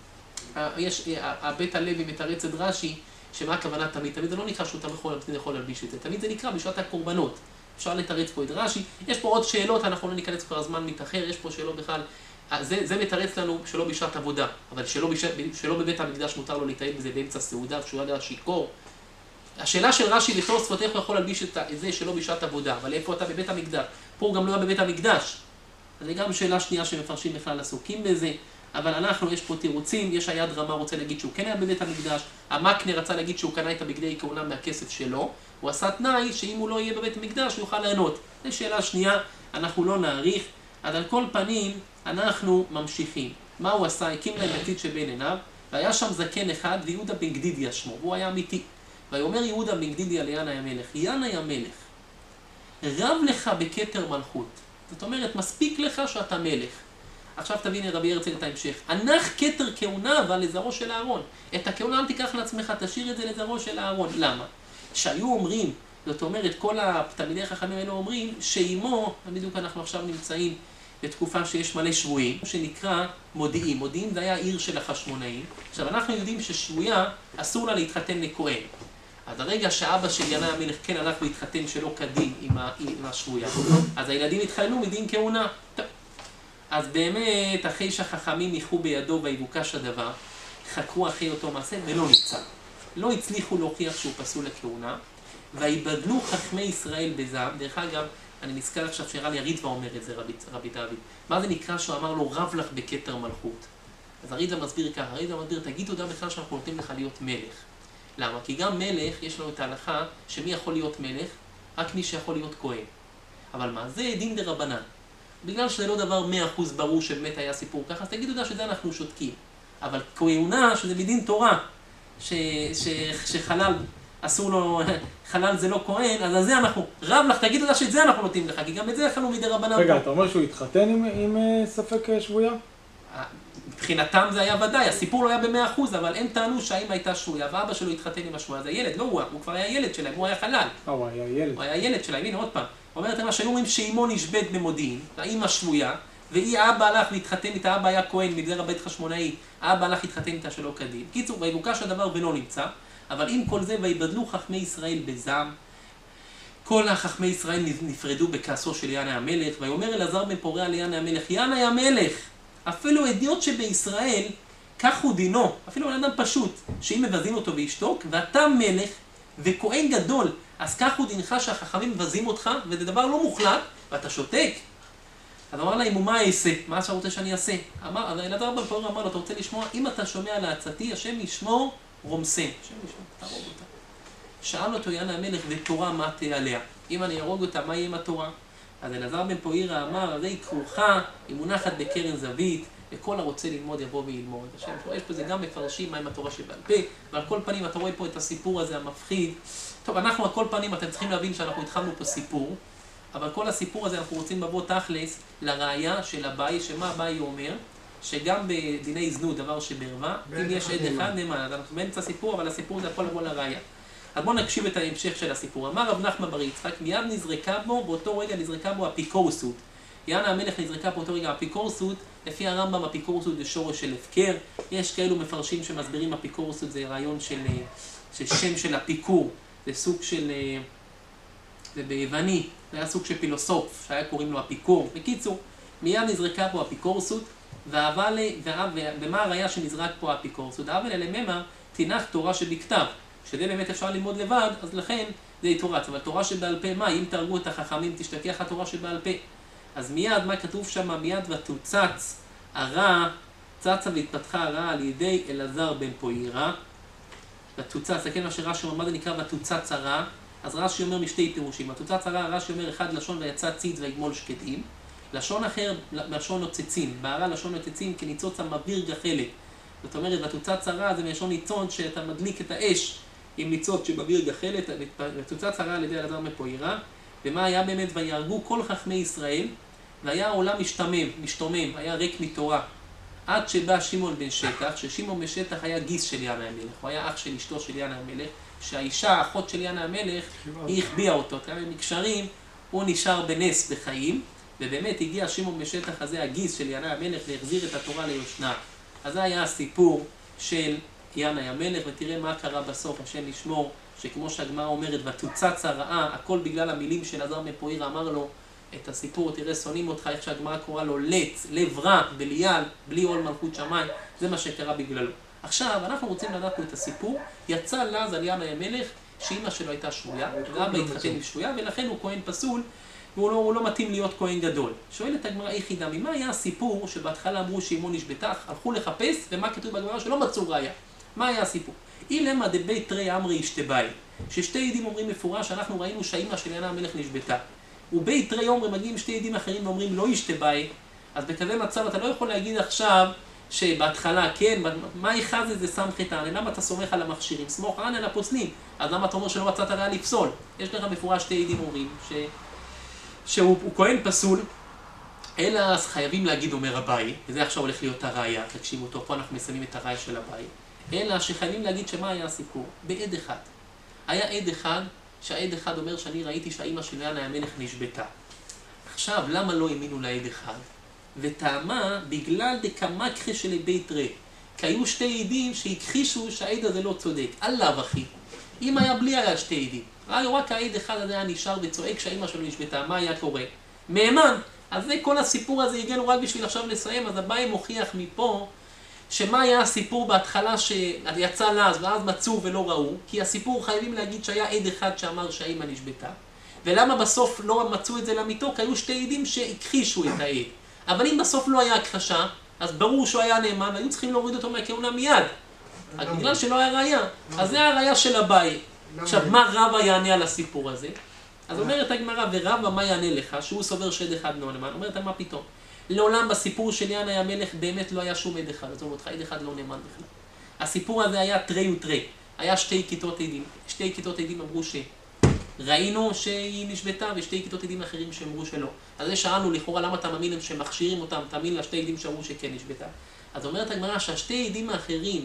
יש, הבית הלוי מתרץ את רש"י, שמה הכוונה תמיד? תמיד זה לא נקרא שהוא תמיד יכול, יכול להלביש את זה, תמיד זה נקרא בשעת הקורבנות. אפשר לתרץ פה את רש"י, יש פה עוד שאלות, אנחנו לא ניכנס כבר הזמן מתאחר, יש פה שאלות בכלל, זה, זה מתרץ לנו שלא בשעת עבודה, אבל שלא, בשעת, שלא בבית המקדש מותר לו להתעד בזה באמצע סעודה, כשהוא יודע שיכור. השאלה של רש"י ותוספות, איך הוא יכול להלביש את זה שלא בשעת עבודה, אבל איפה אתה בבית המקדש? פה הוא גם לא היה בבית המקדש. אז זה גם שאלה שנייה שמפרשים בכלל עסוקים בזה, אבל אנחנו, יש פה תירוצים, יש היד רמה רוצה להגיד שהוא כן היה בבית המקדש, המקנה רצה להגיד שהוא קנה את הבגדי כהונה מהכסף שלו, הוא עשה תנאי שאם הוא לא יהיה בבית המקדש הוא יוכל ליהנות. זו שאלה שנייה, אנחנו לא נאריך, אז על כל פנים אנחנו ממשיכים. מה הוא עשה? הקים להם בציץ שבין עיניו, והיה שם זקן אחד, ויהודה בן גדידיה שמו, והוא היה אמיתי. ויאמר יהודה בן גדידיה לינאי המלך, ינאי המלך, רב לך בכתר מלכות. זאת אומרת, מספיק לך שאתה מלך. עכשיו תבין רבי הרצל את ההמשך. הנח כתר כהונה אבל לזרעו של אהרון. את הכהונה אל תיקח לעצמך, תשאיר את זה לזרעו של אהרון. למה? שהיו אומרים, זאת אומרת, כל התלמידי החכמים האלו אומרים, שאימו, בדיוק אנחנו עכשיו נמצאים בתקופה שיש מלא שבויים, שנקרא מודיעים. מודיעים זה היה העיר של החשמונאים. עכשיו אנחנו יודעים ששבויה אסור לה להתחתן לכהן. אז הרגע שאבא של ינאי המלך כן הלך להתחתן שלא כדין עם, ה, עם השבויה, אז הילדים התחתנו מדין כהונה. אז באמת, אחרי שהחכמים ניחו בידו ויבוקש הדבר, חקרו אחרי אותו מעשה ולא נמצא. לא הצליחו להוכיח שהוא פסול לכהונה, ויבדלו חכמי ישראל בזעם. דרך אגב, אני נזכר עכשיו שרל ירידווה אומר את זה, רבי, רבי דוד. מה זה נקרא שהוא אמר לו רב לך בכתר מלכות? אז הרידווה מסביר ככה, הרידווה מסביר, תגיד תודה בכלל שאנחנו נותנים לך להיות מלך. למה? כי גם מלך, יש לנו את ההלכה שמי יכול להיות מלך? רק מי שיכול להיות כהן. אבל מה? זה דין דרבנן. בגלל שזה לא דבר מאה אחוז ברור שבאמת היה סיפור ככה, אז תגידו דה שזה אנחנו שותקים. אבל כהונה, שזה מדין תורה, ש, ש, שחלל אסור לו, חלל זה לא כהן, אז על זה אנחנו, רב לך, תגידו דה שאת זה אנחנו נותנים לך, כי גם את זה יכלנו מדי רבנן. רגע, אתה אומר שהוא התחתן עם, עם ספק שבויה? מבחינתם זה היה ודאי, הסיפור לא היה במאה אחוז, אבל הם טענו שהאמא הייתה שבויה, ואבא שלו התחתן עם השבויה, זה ילד, לא הוא, הוא כבר היה ילד שלהם, הוא היה חלל. אה, הוא היה ילד. הוא היה ילד שלהם, הנה עוד פעם. אומרת מה שהיו אומרים שאימו נשבית במודיעין, האמא שבויה, והיא האבא הלך להתחתן איתה, האבא היה כהן מזרע בית חשמונאי, האבא הלך להתחתן איתה שלא כדין. קיצור, ויבוקש הדבר ולא נמצא, אבל עם כל זה ויבדלו חכמי ישראל בזעם. כל החכמי ישראל נפרדו בכעסו של ינאי המלך, ויאמר אלעזר בן פוריה לינאי המלך, ינאי המלך, אפילו אדיוט שבישראל, כך הוא דינו, אפילו בן אדם פשוט, שאם מבזים אותו וישתוק, ואתה מלך וכהן גדול, אז כך הוא דינך שהחכמים מבזים אותך, וזה דבר לא מוחלט, ואתה שותק. אז אמר להם, ומה אעשה? מה אתה רוצה שאני אעשה? אמר, אז אלעזר בן פוריה אמר לו, אתה רוצה לשמוע? אם אתה שומע לעצתי, השם ישמור רומסם. השם ישמור, תהרוג אותה. שאל אותו ינאי המלך, ותורה מה תהיה עליה? אם אני ארוג אותה, מה יהיה עם התורה? אז אלעזר בן פוריה אמר, הרי היא כרוכה, היא מונחת בקרן זווית, וכל הרוצה ללמוד יבוא וילמוד. השם יש פה זה גם מפרשים מה עם התורה שבעל פה, ועל כל פנים אתה רואה פה את הסיפור הזה המפחיד. טוב, אנחנו על כל פנים, אתם צריכים להבין שאנחנו התחלנו פה סיפור, אבל כל הסיפור הזה אנחנו רוצים לבוא תכלס לראיה של הבאי, שמה הבאי אומר, שגם בדיני זנות, דבר שבערווה, אם יש עד אחד נאמן, אז אנחנו באמצע הסיפור, אבל הסיפור זה יכול לבוא לראיה. אז בואו נקשיב את ההמשך של הסיפור. אמר רב נחמן בר יצחק, מיד נזרקה בו, באותו רגע נזרקה בו אפיקורסות. ינאי המלך נזרקה באותו רגע אפיקורסות, לפי הרמב"ם אפיקורסות זה שורש של הפקר. יש כאלו מפרשים שמסבירים אפיקורסות, זה רעיון של, של שם של אפיקור, זה סוג של, זה ביווני, זה היה סוג של פילוסוף, שהיה קוראים לו אפיקור. בקיצור, מיד נזרקה בו אפיקורסות, והאבל, ומה הראיה שנזרק פה אפיקורסות? האבל אלה ממר, תינח תורה שבכתב. שזה באמת אפשר ללמוד לבד, אז לכן זה יתורץ. אבל תורה שבעל פה, מה? אם תהרגו את החכמים, תשתכח התורה שבעל פה. אז מיד, מה כתוב שם? מיד ותוצץ הרע, צצה והתפתחה הרע על ידי אלעזר בן פוריה. ותוצץ, זה כן מה שרש"י אומר, מה זה נקרא ותוצץ הרע? אז רש"י אומר משתי פירושים. ותוצץ הרע, רש"י אומר אחד לשון ויצא ציץ ויגמול שקדים. לשון אחר, לשון נוצצים. בהרע לשון נוצצים כניצוץ המבעיר גחלת. זאת אומרת, ותוצץ הרע זה מלשון ניצוץ שאתה מדליק את האש עם ניצוץ שבאוויר גחלת, ותוצץ הרע על ידי אלעזר בן פוריה. ומה היה באמת? ויהרגו כל חכמי ישראל, והיה העולם משתמם, משתומם, היה ריק מתורה. עד שבא שמעון בן שטח, ששמעון בן שטח היה גיס של ינאי המלך, הוא היה אח של אשתו של ינאי המלך, שהאישה, האחות של ינאי המלך, היא החביאה אותו, כמה מקשרים, הוא נשאר בנס בחיים, ובאמת הגיע שמעון בן שטח הזה, הגיס של ינאי המלך, והחזיר את התורה ליושנה. אז זה היה הסיפור של ינאי המלך, ותראה מה קרה בסוף, השם ישמור, שכמו שהגמרא אומרת, ותוצץ הרעה, הכל בגלל המילים של אלעזר בן פוריה, אמר לו את הסיפור, תראה, שונאים אותך, איך שהגמרא קורא לו לץ, לב רע, בליעל, בלי עול מלכות שמיים, זה מה שקרה בגללו. עכשיו, אנחנו רוצים לדעת פה את הסיפור, יצא לז על ינאי המלך, שאמא שלו הייתה שבויה, ואבא התחתן עם שבויה, ולכן הוא כהן פסול, והוא לא, הוא לא מתאים להיות כהן גדול. שואלת הגמרא, איך ידע, ממה היה הסיפור שבהתחלה אמרו שאמו נשבתה, הלכו לחפש, ומה כתוב בגמרא? שלא מצאו ראיה. מה היה הסיפור? אילמה דבית תרי אמרי אשתבאי, ששתי עדים אומרים מפורש, אנחנו ראינו שהאמא של ינאי המלך נשבתה. ובית תרי אומרים, מגיעים שתי עדים אחרים ואומרים לא אשתבאי, אז בכזה מצב אתה לא יכול להגיד עכשיו שבהתחלה, כן, מה יחז את זה סמכתן, למה אתה סומך על המכשירים? סמוך רן על הפוסלים, אז למה אתה אומר שלא מצאת ראיה לפסול? יש לך מפורש שתי עדים אומרים ש... שהוא כהן פסול, אלא אז חייבים להגיד אומר הבאי, וזה עכשיו הולך להיות הראיה, תקשיבו אותו, פה אנחנו מסיימים את הראיה של הבאי, אלא שחייבים להגיד שמה היה הסיפור, בעד אחד. היה עד אחד, שהעד אחד אומר שאני ראיתי שהאמא של ינאי המלך נשבתה. עכשיו, למה לא האמינו לעד אחד? וטעמה בגלל דקמקחה של בית תרי, כי היו שתי עדים שהכחישו שהעד הזה לא צודק, עליו אחי. אם היה בלי היה שתי עדים, ראיו רק העד אחד הזה היה נשאר וצועק שהאמא שלו נשבתה, מה היה קורה? מהימן. אז זה כל הסיפור הזה הגענו רק בשביל עכשיו לסיים, אז הבאי מוכיח מפה שמה היה הסיפור בהתחלה שיצא לז ואז מצאו ולא ראו, כי הסיפור חייבים להגיד שהיה עד אחד שאמר שהאמא נשבתה. ולמה בסוף לא מצאו את זה למיתו? כי היו שתי עדים שהכחישו את העד. אבל אם בסוף לא היה הכחשה, אז ברור שהוא היה נאמן, והיו צריכים להוריד אותו מהכהונה מיד. אז בגלל שלא היה ראיה, אז זה הראיה של הבאי. עכשיו, מה רבא יענה על הסיפור הזה? אז אומרת הגמרא, ורבא מה יענה לך? שהוא סובר שעד אחד לא נאמן. אומרת, מה פתאום? לעולם בסיפור של ינאי המלך באמת לא היה שום עד אחד. זאת אומרת, עד אחד לא נאמן בכלל. הסיפור הזה היה תרי ותרי. היה שתי כיתות עדים. שתי כיתות עדים אמרו שראינו שהיא נשבתה, ושתי כיתות עדים אחרים שאמרו שלא. אז זה שאלנו לכאורה למה אתה מאמין שמכשירים אותם, תאמין לשתי עדים שאמרו שכן נשבתה. אז אומרת הגמרא שהשתי עדים האחרים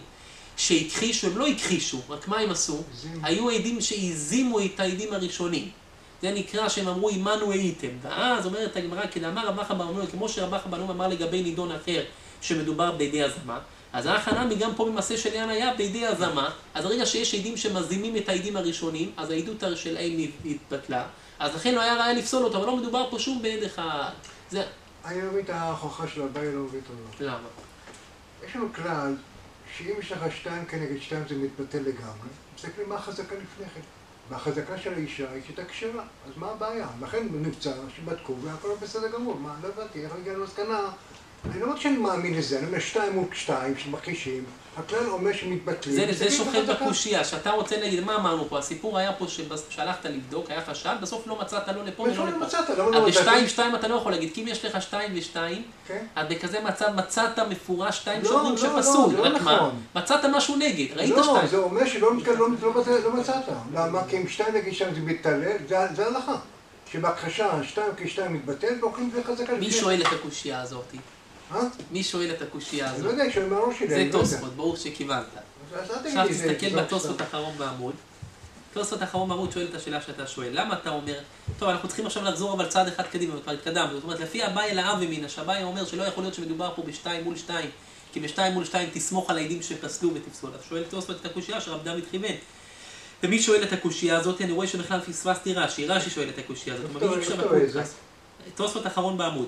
שהכחישו, הם לא הכחישו, רק מה הם עשו? היו עדים שהזימו את העדים הראשונים. זה נקרא שהם אמרו עמנו הייתם. ואז אומרת הגמרא, כדאמר רב אחא בר נון, כמו שרב אחא בר נון אמר לגבי נידון אחר, שמדובר בידי הזמה, אז החנמי גם פה במעשה של יען היה בידי הזמה, אז הרגע שיש עדים שמזימים את העדים הראשונים, אז העדות שלהם התבטלה, אז לכן לא היה ראיה לפסול אותו, אבל לא מדובר פה שום בעד אחד. זה... אני לא מבין את ההוכחה של הבעיה, לא מבין אותו. למה? יש לנו כלל, שאם יש לך שתיים כנגד שתיים זה מתבטל לגמרי, מסתכלים מה החזקה לפני כן. והחזקה של האישה היא שהייתה כשרה, אז מה הבעיה? לכן נמצא שבדקו והכל בסדר גמור, מה? לא הבנתי, איך הגענו למסקנה? אני לא אומר שאני מאמין לזה, אני אומר שתיים מול שתיים שמכחישים, הכלל אומר שמתבטלים. זה, זה שוכב בקושייה, שאתה רוצה להגיד, מה אמרנו פה? הסיפור היה פה שהלכת לבדוק, היה חשד, בסוף לא מצאת לא לפה ולא לפה. מצאת, למה לא אז בשתיים, שתיים אתה לא יכול להגיד, כי אם יש לך שתיים ושתיים, כן. אז בכזה מצב מצאת מפורש שתיים לא, שאומרים לא, שפסול, לא, רק לא מה? נכון. מצאת משהו נגד, ראית לא, שתיים. זה אומר שלא לא, לא, לא מצאת. למה? כי אם שתיים נגד שתיים זה מתעלל, זה, זה הלכה. שבהכחשה שתיים כשתיים מתבטל והולכים בחזקה. מי שואל את הקושייה הזאת? אה? מי שואל את הקושייה הזאת? אני לא יודע, יש לנו מהראש שלי. זה תוספות, ברור שכיוונת. עכשיו תסתכל בתוספות האחרון בעמוד. תוספות האחרון בעמוד שואל את השאלה שאתה שואל. למה אתה אומר, טוב, אנחנו צריכים עכשיו לחזור אבל צעד אחד קדימה, וכבר התקדמנו. זאת אומרת, לפי אביי לאב ומינה, שאביי אומר שלא יכול להיות שמדובר פה בשתיים מול שתיים, כי בשתיים מול שתיים תסמוך על העדים שפסלו ותפסול. אז שואל תוספות את הקושייה שרב דוד כיוון. ומי שואל את הקושייה הזאת? אני רואה שבכלל פספסתי רש"י, רש"י שואל את הקושייה הזאת. תוספות האחרון בעמוד.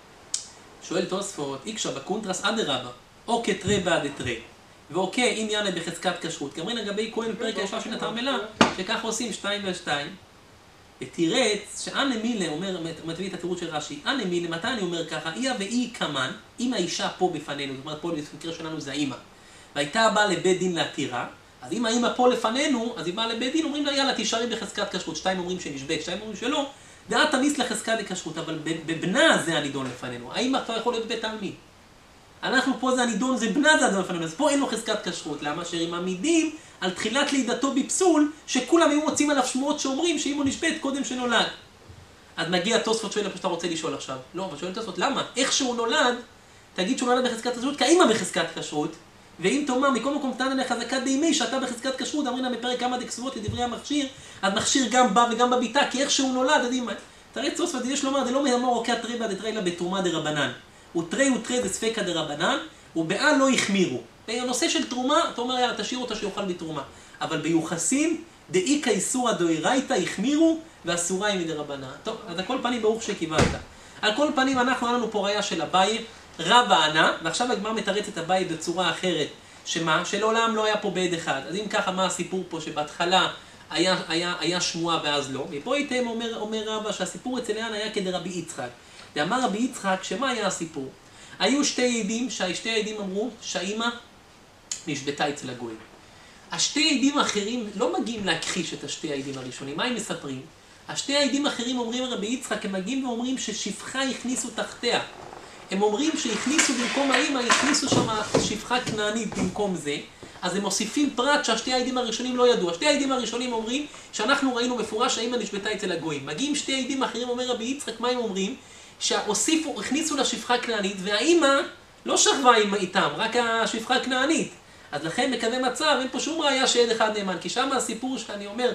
שואל תוספות, איקשה בקונטרס אדרבה, או כתרי ועד אתרי, ואו כעניין בחזקת כשרות. כמובן לגבי כהן בפרק הישר של התרמלה, שכך עושים שתיים ושתיים. ותירץ שאנה מילה, אומר, מביא את התירוץ של רש"י, אנה מילה, מתי אני אומר ככה, איה ואי כמן, אם האישה פה בפנינו, זאת אומרת פה במקרה שלנו זה האמא, והייתה באה לבית דין להתירה, אז אם האמא פה לפנינו, אז היא באה לבית דין, אומרים לה יאללה תישארי בחזקת כשרות, שתיים אומרים שנשבית, שתיים אומרים שלא, דעת תמיס לחזקה לכשרות, אבל בבנה זה הנידון לפנינו. האמא כבר יכול להיות בית עלמין. אנחנו פה זה הנידון, זה בנה זה הנידון לפנינו, אז פה אין לו חזקת כשרות. למה? שהם עמידים על תחילת לידתו בפסול, שכולם היו מוצאים עליו שמועות שאומרים שאם הוא נשבית קודם שנולד. אז מגיע תוספות שואל איפה שאתה רוצה לשאול עכשיו. לא, אבל שואל תוספות, למה? איך שהוא נולד, תגיד שהוא נולד בחזקת כשרות, כי האמא בחזקת כשרות, ואם תאמר, מכל מקום תנא לחזקת דימי, שאתה בחזקת כשרות, אמרינה בפרק כמה דקסובות לדברי המכשיר, אז מכשיר גם בא וגם בביתה, כי איך שהוא נולד, יודעים מה? תראי תוספות, יש לומר, זה לא מאמור אוקיי תרי בעד תרי לה בתרומה דרבנן. ותרי ותרי זה ספקה דרבנן, ובאה לא החמירו. בנושא של תרומה, אתה אומר, יאללה, תשאיר אותה שיוכל בתרומה. אבל ביוחסין, דאיקה איסורא דאורייתא החמירו, ואסורה היא מדרבנן. טוב, אז על כל פנים ברוך שכיוונת. על כל פנים, אנחנו, היה לנו פה ראיה של אביי, רבא ענה, ועכשיו הגמרא מתרץ את אביי בצורה אחרת, שמה? שלעולם לא היה פה בעד אחד. אז אם ככה, מה הסיפור פה שבהתחלה היה, היה, היה שמועה ואז לא? ופה איתם אומר, אומר רבא שהסיפור אצל יען היה כדרבי יצחק. ואמר רבי יצחק, שמה היה הסיפור? היו שתי עדים, שהשתי עדים אמרו שהאימא נשבתה אצל הגוי. השתי עדים האחרים לא מגיעים להכחיש את השתי העדים הראשונים. מה הם מספרים? השתי העדים האחרים אומרים רבי יצחק, הם מגיעים ואומרים ששפחה הכניסו תחתיה. הם אומרים שהכניסו במקום האמא, הכניסו שם שפחה כנענית במקום זה, אז הם מוסיפים פרט שהשתי העדים הראשונים לא ידעו. השתי העדים הראשונים אומרים שאנחנו ראינו מפורש שהאמא נשבתה אצל הגויים. מגיעים שתי העדים אחרים, אומר רבי יצחק, מה הם אומרים? שהוסיפו, הכניסו לה שפחה כנענית, והאמא לא שכבה איתם, רק השפחה כנענית. אז לכן בכזה מצב, אין פה שום ראיה שעד אחד נאמן, כי שם הסיפור שאני אומר,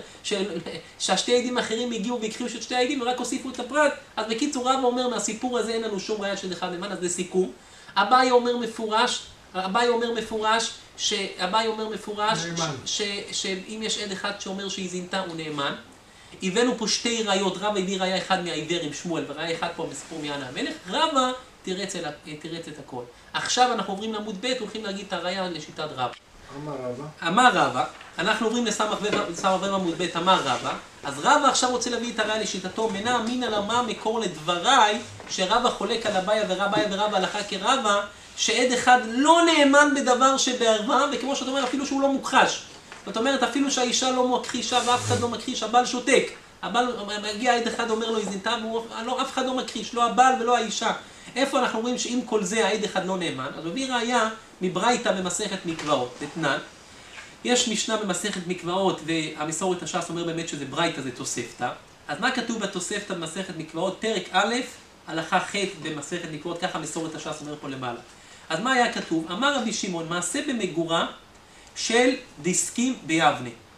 שהשתי עדים האחרים הגיעו והכחישו את שתי העדים, ורק הוסיפו את הפרט, אז בקיצור רבא אומר, מהסיפור הזה אין לנו שום ראיה שעד אחד נאמן, אז לסיכום. אביי אומר מפורש, אביי אומר מפורש, שאביי אומר מפורש, שאם יש עד אחד שאומר שהיא זינתה, הוא נאמן. הבאנו פה שתי ראיות, רבא הביא ראיה אחד מהעיוור עם שמואל, וראיה אחד פה בסיפור מיענה המלך, רבא תירץ את הכל. עכשיו אנחנו עוברים לעמוד ב', הולכים להגיד את הראיה לשיטת רבא. אמר רבא. אמר רבא, אנחנו עוברים לסמך ורבא עמוד ב', אמר רבא, אז רבא עכשיו רוצה להביא את הראיה לשיטתו, מנה אמינא למה מקור לדבריי, שרבא חולק על אביי ורבא ורבא הלכה כרבא, שעד אחד לא נאמן בדבר שבערווה, וכמו שאתה אומר אפילו שהוא לא מוכחש. זאת אומרת, אפילו שהאישה לא מכחישה ואף אחד לא מכחיש, הבעל שותק. הבעל, מגיע עד אחד אומר לו, היא זינתה, ואף אחד לא מכחיש, לא הבעל ולא האישה. איפה אנחנו רואים שאם כל זה העד אחד לא נאמן? אז מביא ראיה מברייתא במסכת מקוואות, דתנן. יש משנה במסכת מקוואות, והמסורת הש"ס אומר באמת שזה ברייתא, זה תוספתא. אז מה כתוב בתוספתא במסכת מקוואות? פרק א', הלכה ח' במסכת מקוואות, ככה המסורת הש"ס אומר פה למעלה. אז מה היה כתוב? אמר רבי שמעון, מעשה במגורה, של דיסקים ביבנה.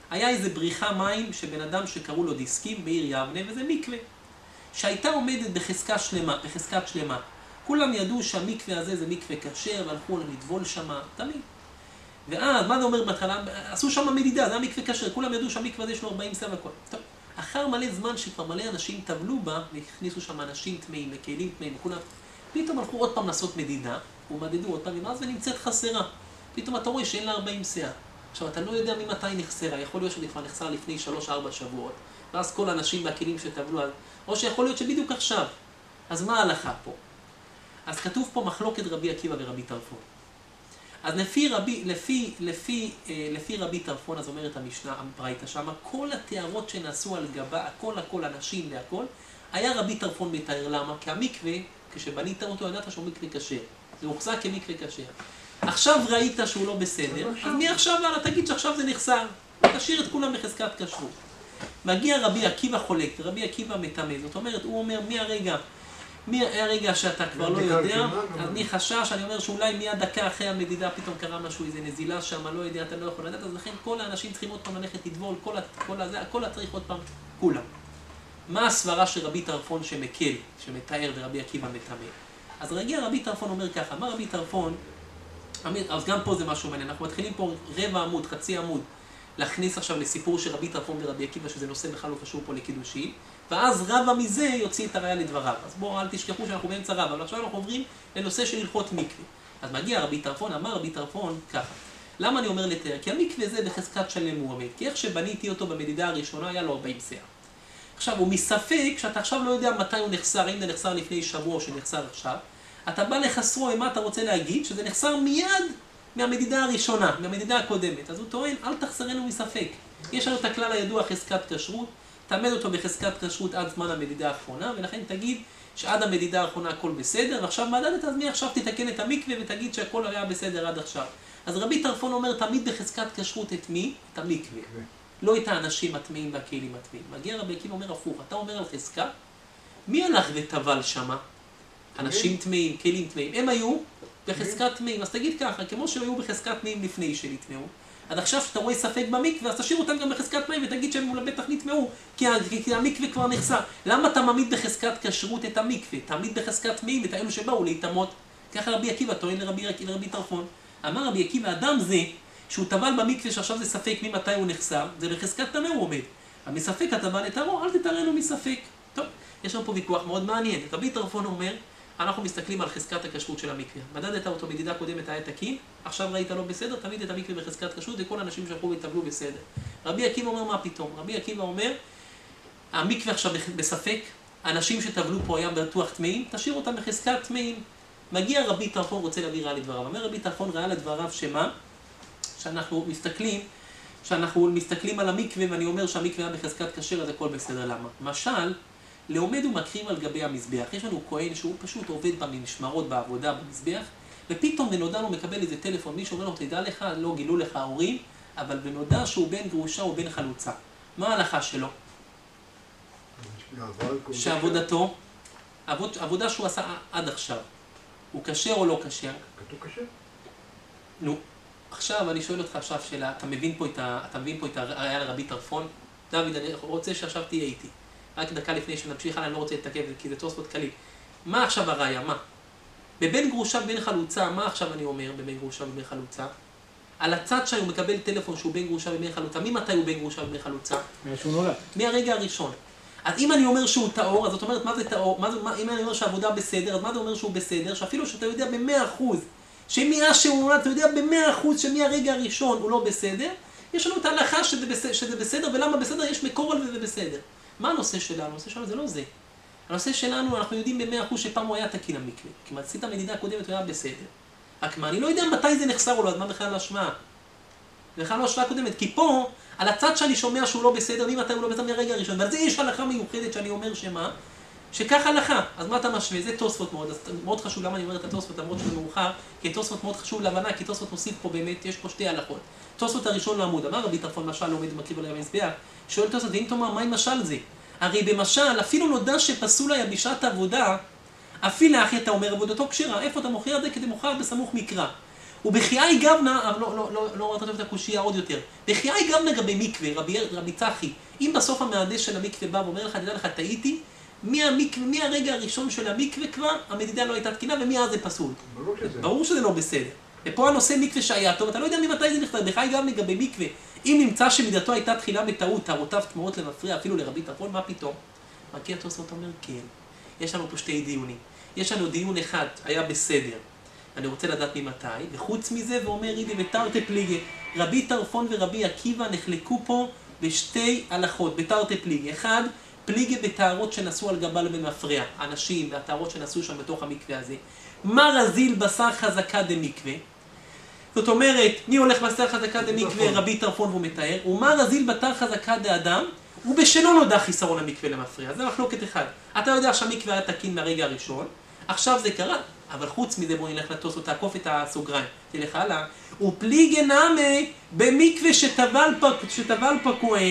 היה איזה בריחה מים שבן אדם שקראו לו דיסקים בעיר יבנה, וזה מקווה, שהייתה עומדת בחזקה שלמה, בחזקת שלמה. כולם ידעו שהמקווה הזה זה מקווה כשר, והלכו לטבול שמה, תמיד. ואז, מה זה אומר בהתחלה? עשו שם מדידה, זה היה מקווה כשר, כולם ידעו שהמקווה הזה יש לו ארבעים סם וכל. טוב, אחר מלא זמן שכבר מלא אנשים טבלו בה, והכניסו שם אנשים טמאים, וכלים טמאים, וכולם, פתאום הלכו עוד פעם לעשות מדידה, ומדדו עוד פעם, ואז ונמצאת חסרה. פתאום אתה רואה שאין לה ארבעים סאה. עכשיו, אתה לא יודע ממתי נחסרה, יכול להיות שזה כבר נחסר לפני שלוש ארבע שבועות, ואז כל האנשים והכלים שטבלו, או שיכול להיות שבדיוק עכשיו. אז מה ההלכה פה? אז כתוב פה מחלוקת רבי עקיבא ורבי טרפון. אז לפי רבי, לפי, לפי, לפי רבי טרפון, אז אומרת המשנה, הברייתא שמה, כל התיארות שנעשו על גבה, הכל הכל אנשים והכל, היה רבי טרפון מתאר. למה? כי המקווה, כשבנית אותו, ידעת שהוא מקווה כשר. זה הוחזק כמקווה כשר. עכשיו ראית שהוא לא בסדר, אז מי עכשיו הלאה? תגיד שעכשיו זה נחסר. תשאיר את כולם בחזקת כשרות. מגיע רבי עקיבא חולק, רבי עקיבא מטמא. זאת אומרת, הוא אומר, מי הרגע? מי הרגע שאתה כבר לא יודע, אז מי חשש, אני אומר שאולי מיד דקה אחרי המדידה פתאום קרה משהו, איזה נזילה שם, לא יודע, אתה לא יכול לדעת, אז לכן כל האנשים צריכים עוד פעם ללכת לטבול, כל הזה, הכל צריך עוד פעם, כולם. מה הסברה של רבי טרפון שמקל, שמתאר ורבי עקיבא מטמא? אז רגיע רבי טרפון אומר ככה, מה רבי טרפון, אז גם פה זה משהו מעניין, אנחנו מתחילים פה רבע עמוד, חצי עמוד, להכניס עכשיו לסיפור של רבי טרפון ורבי עקיבא, שזה נושא בכלל לא קשור פה לקידושין, ואז רבא מזה יוציא את הראיה לדבריו. אז בואו, אל תשכחו שאנחנו באמצע רבא, אבל עכשיו אנחנו עוברים לנושא של הלכות מקווה. אז מגיע רבי טרפון, אמר רבי טרפון ככה. למה אני אומר לתאר? כי המקווה זה בחזקת שלם הוא עומד. כי איך שבניתי אותו במדידה הראשונה היה לו ארבעים סאה. עכשיו, הוא מספק שאתה עכשיו לא יודע מתי הוא נחסר, אם זה נחסר לפני שבוע או שנחסר עכשיו, אתה בא לחסרו, מה אתה רוצה להגיד? שזה נחסר מיד מהמדידה הראשונה, מהמדידה הקודמת. אז הוא טוען, אל תחסרנו מספק. יש לנו את הכלל הידוע חזקת כשרות, תעמד אותו בחזקת כשרות עד זמן המדידה האחרונה, ולכן תגיד שעד המדידה האחרונה הכל בסדר, ועכשיו מדדת, אז מי עכשיו תתקן את המקווה ותגיד שהכל היה בסדר עד עכשיו. אז רבי טרפון אומר, תמיד בחזקת כשרות את מי? את המקווה. לא את האנשים הטמאים והכלים הטמאים. מגיע רבי עקיבא אומר הפוך, אתה אומר על חזקה, מי הלך וטבל שמה? אנשים טמאים, כלים טמאים. הם היו בחזקת טמאים, אז תגיד ככה, כמו שהיו בחזקת טמאים לפני שנטמאו, עד עכשיו שאתה רואה ספק במקווה, אז תשאיר אותם גם בחזקת טמאים ותגיד שהם בטח נטמאו, כי, כי המקווה כבר נחסר. למה אתה מעמיד בחזקת כשרות את המקווה? תעמיד בחזקת טמאים את האלו שבאו להיטמות. ככה רבי עקיבא טוען לרבי, לרבי טרפון. אמר רבי עקיבא, אדם זה, שהוא טבל במקווה שעכשיו זה ספק ממתי הוא נחסר, זה בחזקת טמא הוא עומד. אבל מספק הטבל לטהרו, אל תטהרנו מספק. טוב, יש לנו פה ויכוח מאוד מעניין. רבי טרפון אומר, אנחנו מסתכלים על חזקת הכשרות של המקווה. מדדת אותו מדידה קודמת היה תקין, עכשיו ראית לא בסדר, תמיד את המקווה בחזקת כשרות, וכל האנשים שהלכו וטבלו בסדר. רבי עקיבא אומר מה פתאום? רבי עקיבא אומר, המקווה עכשיו בספק, האנשים שטבלו פה היה בטוח טמאים, תשאיר אותם בחזקת טמאים. מגיע רבי טרפון, רוצה להביא רעה לדבריו. אומר רבי טרפון ראה לדבריו שמה? שאנחנו מסתכלים, שאנחנו מסתכלים על המקווה, ואני אומר שהמקווה היה בחזקת כשר, אז הכל בסדר. למה? משל, לעומד ומקרים על גבי המזבח. יש לנו כהן שהוא פשוט עובד במשמרות, בעבודה, במזבח, ופתאום בנודע לו מקבל איזה טלפון, מישהו אומר לו, תדע לך, לא גילו לך ההורים, אבל בנודע שהוא בן גרושה או בן חלוצה. מה ההלכה שלו? שעבודתו, עבוד, עבודה שהוא עשה עד עכשיו, הוא כשר או לא כשר? כתוב כשר? נו, עכשיו אני שואל אותך עכשיו שאלה, אתה מבין פה את ה, אתה מבין פה את הראיה לרבי טרפון? דוד, אני רוצה שעכשיו תהיה איתי. רק דקה לפני שנמשיך, אני לא רוצה להתעכב, כי זה תוספות קליל. מה עכשיו הראיה? מה? בבן גרושה ובן חלוצה, מה עכשיו אני אומר בבן גרושה ובן חלוצה? על הצד שהוא מקבל טלפון שהוא בן גרושה ובן חלוצה, ממתי הוא בן גרושה ובן חלוצה? שהוא נולד. מהרגע הראשון. אז אם אני אומר שהוא טהור, אז זאת אומרת, מה זה טהור? מה זה, מה, אם אני אומר שהעבודה בסדר, אז מה זה אומר שהוא בסדר? שאפילו שאתה יודע במאה אחוז, שמאז שהוא נולד, אתה יודע במאה אחוז שמהרגע הראשון הוא לא בסדר, יש לנו את ההלכה שזה בסדר, שזה בסדר, ולמה בסדר? יש מקור על זה בסדר. מה הנושא שלנו? הנושא שלנו זה לא זה. הנושא שלנו, אנחנו יודעים במאה אחוז שפעם הוא היה תקין המקווה. כמעט עשית המדידה הקודמת, הוא היה בסדר. רק מה, אני לא יודע מתי זה נחסר או לא, אז מה בכלל להשוואה? זה בכלל לא השוואה קודמת, כי פה, על הצד שאני שומע שהוא לא בסדר, ממתי הוא לא בסדר מהרגע הראשון, ועל זה יש הלכה מיוחדת שאני אומר שמה? שכך הלכה. אז מה אתה משווה? זה תוספות מאוד, אז מאוד חשוב למה אני אומר את התוספות, למרות שזה מאוחר, כי תוספות מאוד חשוב להבנה, כי תוספות מוסיף פה באמת, יש פה שתי הלכות. תוספות הראשון לעמוד, אמר רבי טרפון משל עומד ומקריב עליה במזבח, שואל תוספות, ואם תאמר, מה עם משל זה? הרי במשל, אפילו נודע שפסול היה בשעת עבודה, אפילו אחי אתה אומר עבודתו כשרה, איפה אתה מוכר את זה? כי זה מוכר בסמוך מקרא. ובחיי גבנה, אבל לא, לא, לא, לא ראית את הקושייה עוד יותר, בחיי גבנה לגבי מקווה, רבי, רבי צחי, אם בסוף המהנדס של המקווה בא ואומר לך, תדע לך, טעיתי, מהמקווה, מהרגע הראשון של המקווה כבר, המדידה לא הייתה תקינה, ומאז זה פסול. ברור שזה. ברור שזה לא בסדר. ופה הנושא מקווה שהיה טוב, אתה לא יודע ממתי זה נכתב, בחיי גבנה לגבי מקווה, אם נמצא שמידתו הייתה תחילה בטעות, טעותיו תמורות למפריע, אפילו לרבי טרפון, מה פתאום? מגיע תוספות אומר, כן. יש לנו פה שתי דיונים. יש לנו דיון אחד, היה בסדר. אני רוצה לדעת ממתי, וחוץ מזה, ואומר אידי ותרתי פליגי. רבי טרפון ורבי עקיבא נחלקו פה בשתי הלכות, בתרתי פליגי. אחד, פליגי בטהרות שנשאו על גבה במפריע. אנשים והטהרות שנשאו שם בתוך המקווה הזה. מה רזיל בשר חזקה דמקווה? זאת אומרת, מי הולך בשר חזקה דמקווה? רבי טרפון והוא מתאר. ומה רזיל בתר חזקה דאדם? ובשלו נודע חיסרון המקווה למפריע. זה מחלוקת אחד. אתה יודע שהמקווה היה תקין מהרגע הראשון, עכשיו זה קרה. אבל חוץ מזה בוא נלך לטוס או תעקוף את הסוגריים. תלך הלאה. ופליגי נמי במקווה שטבל פה כהן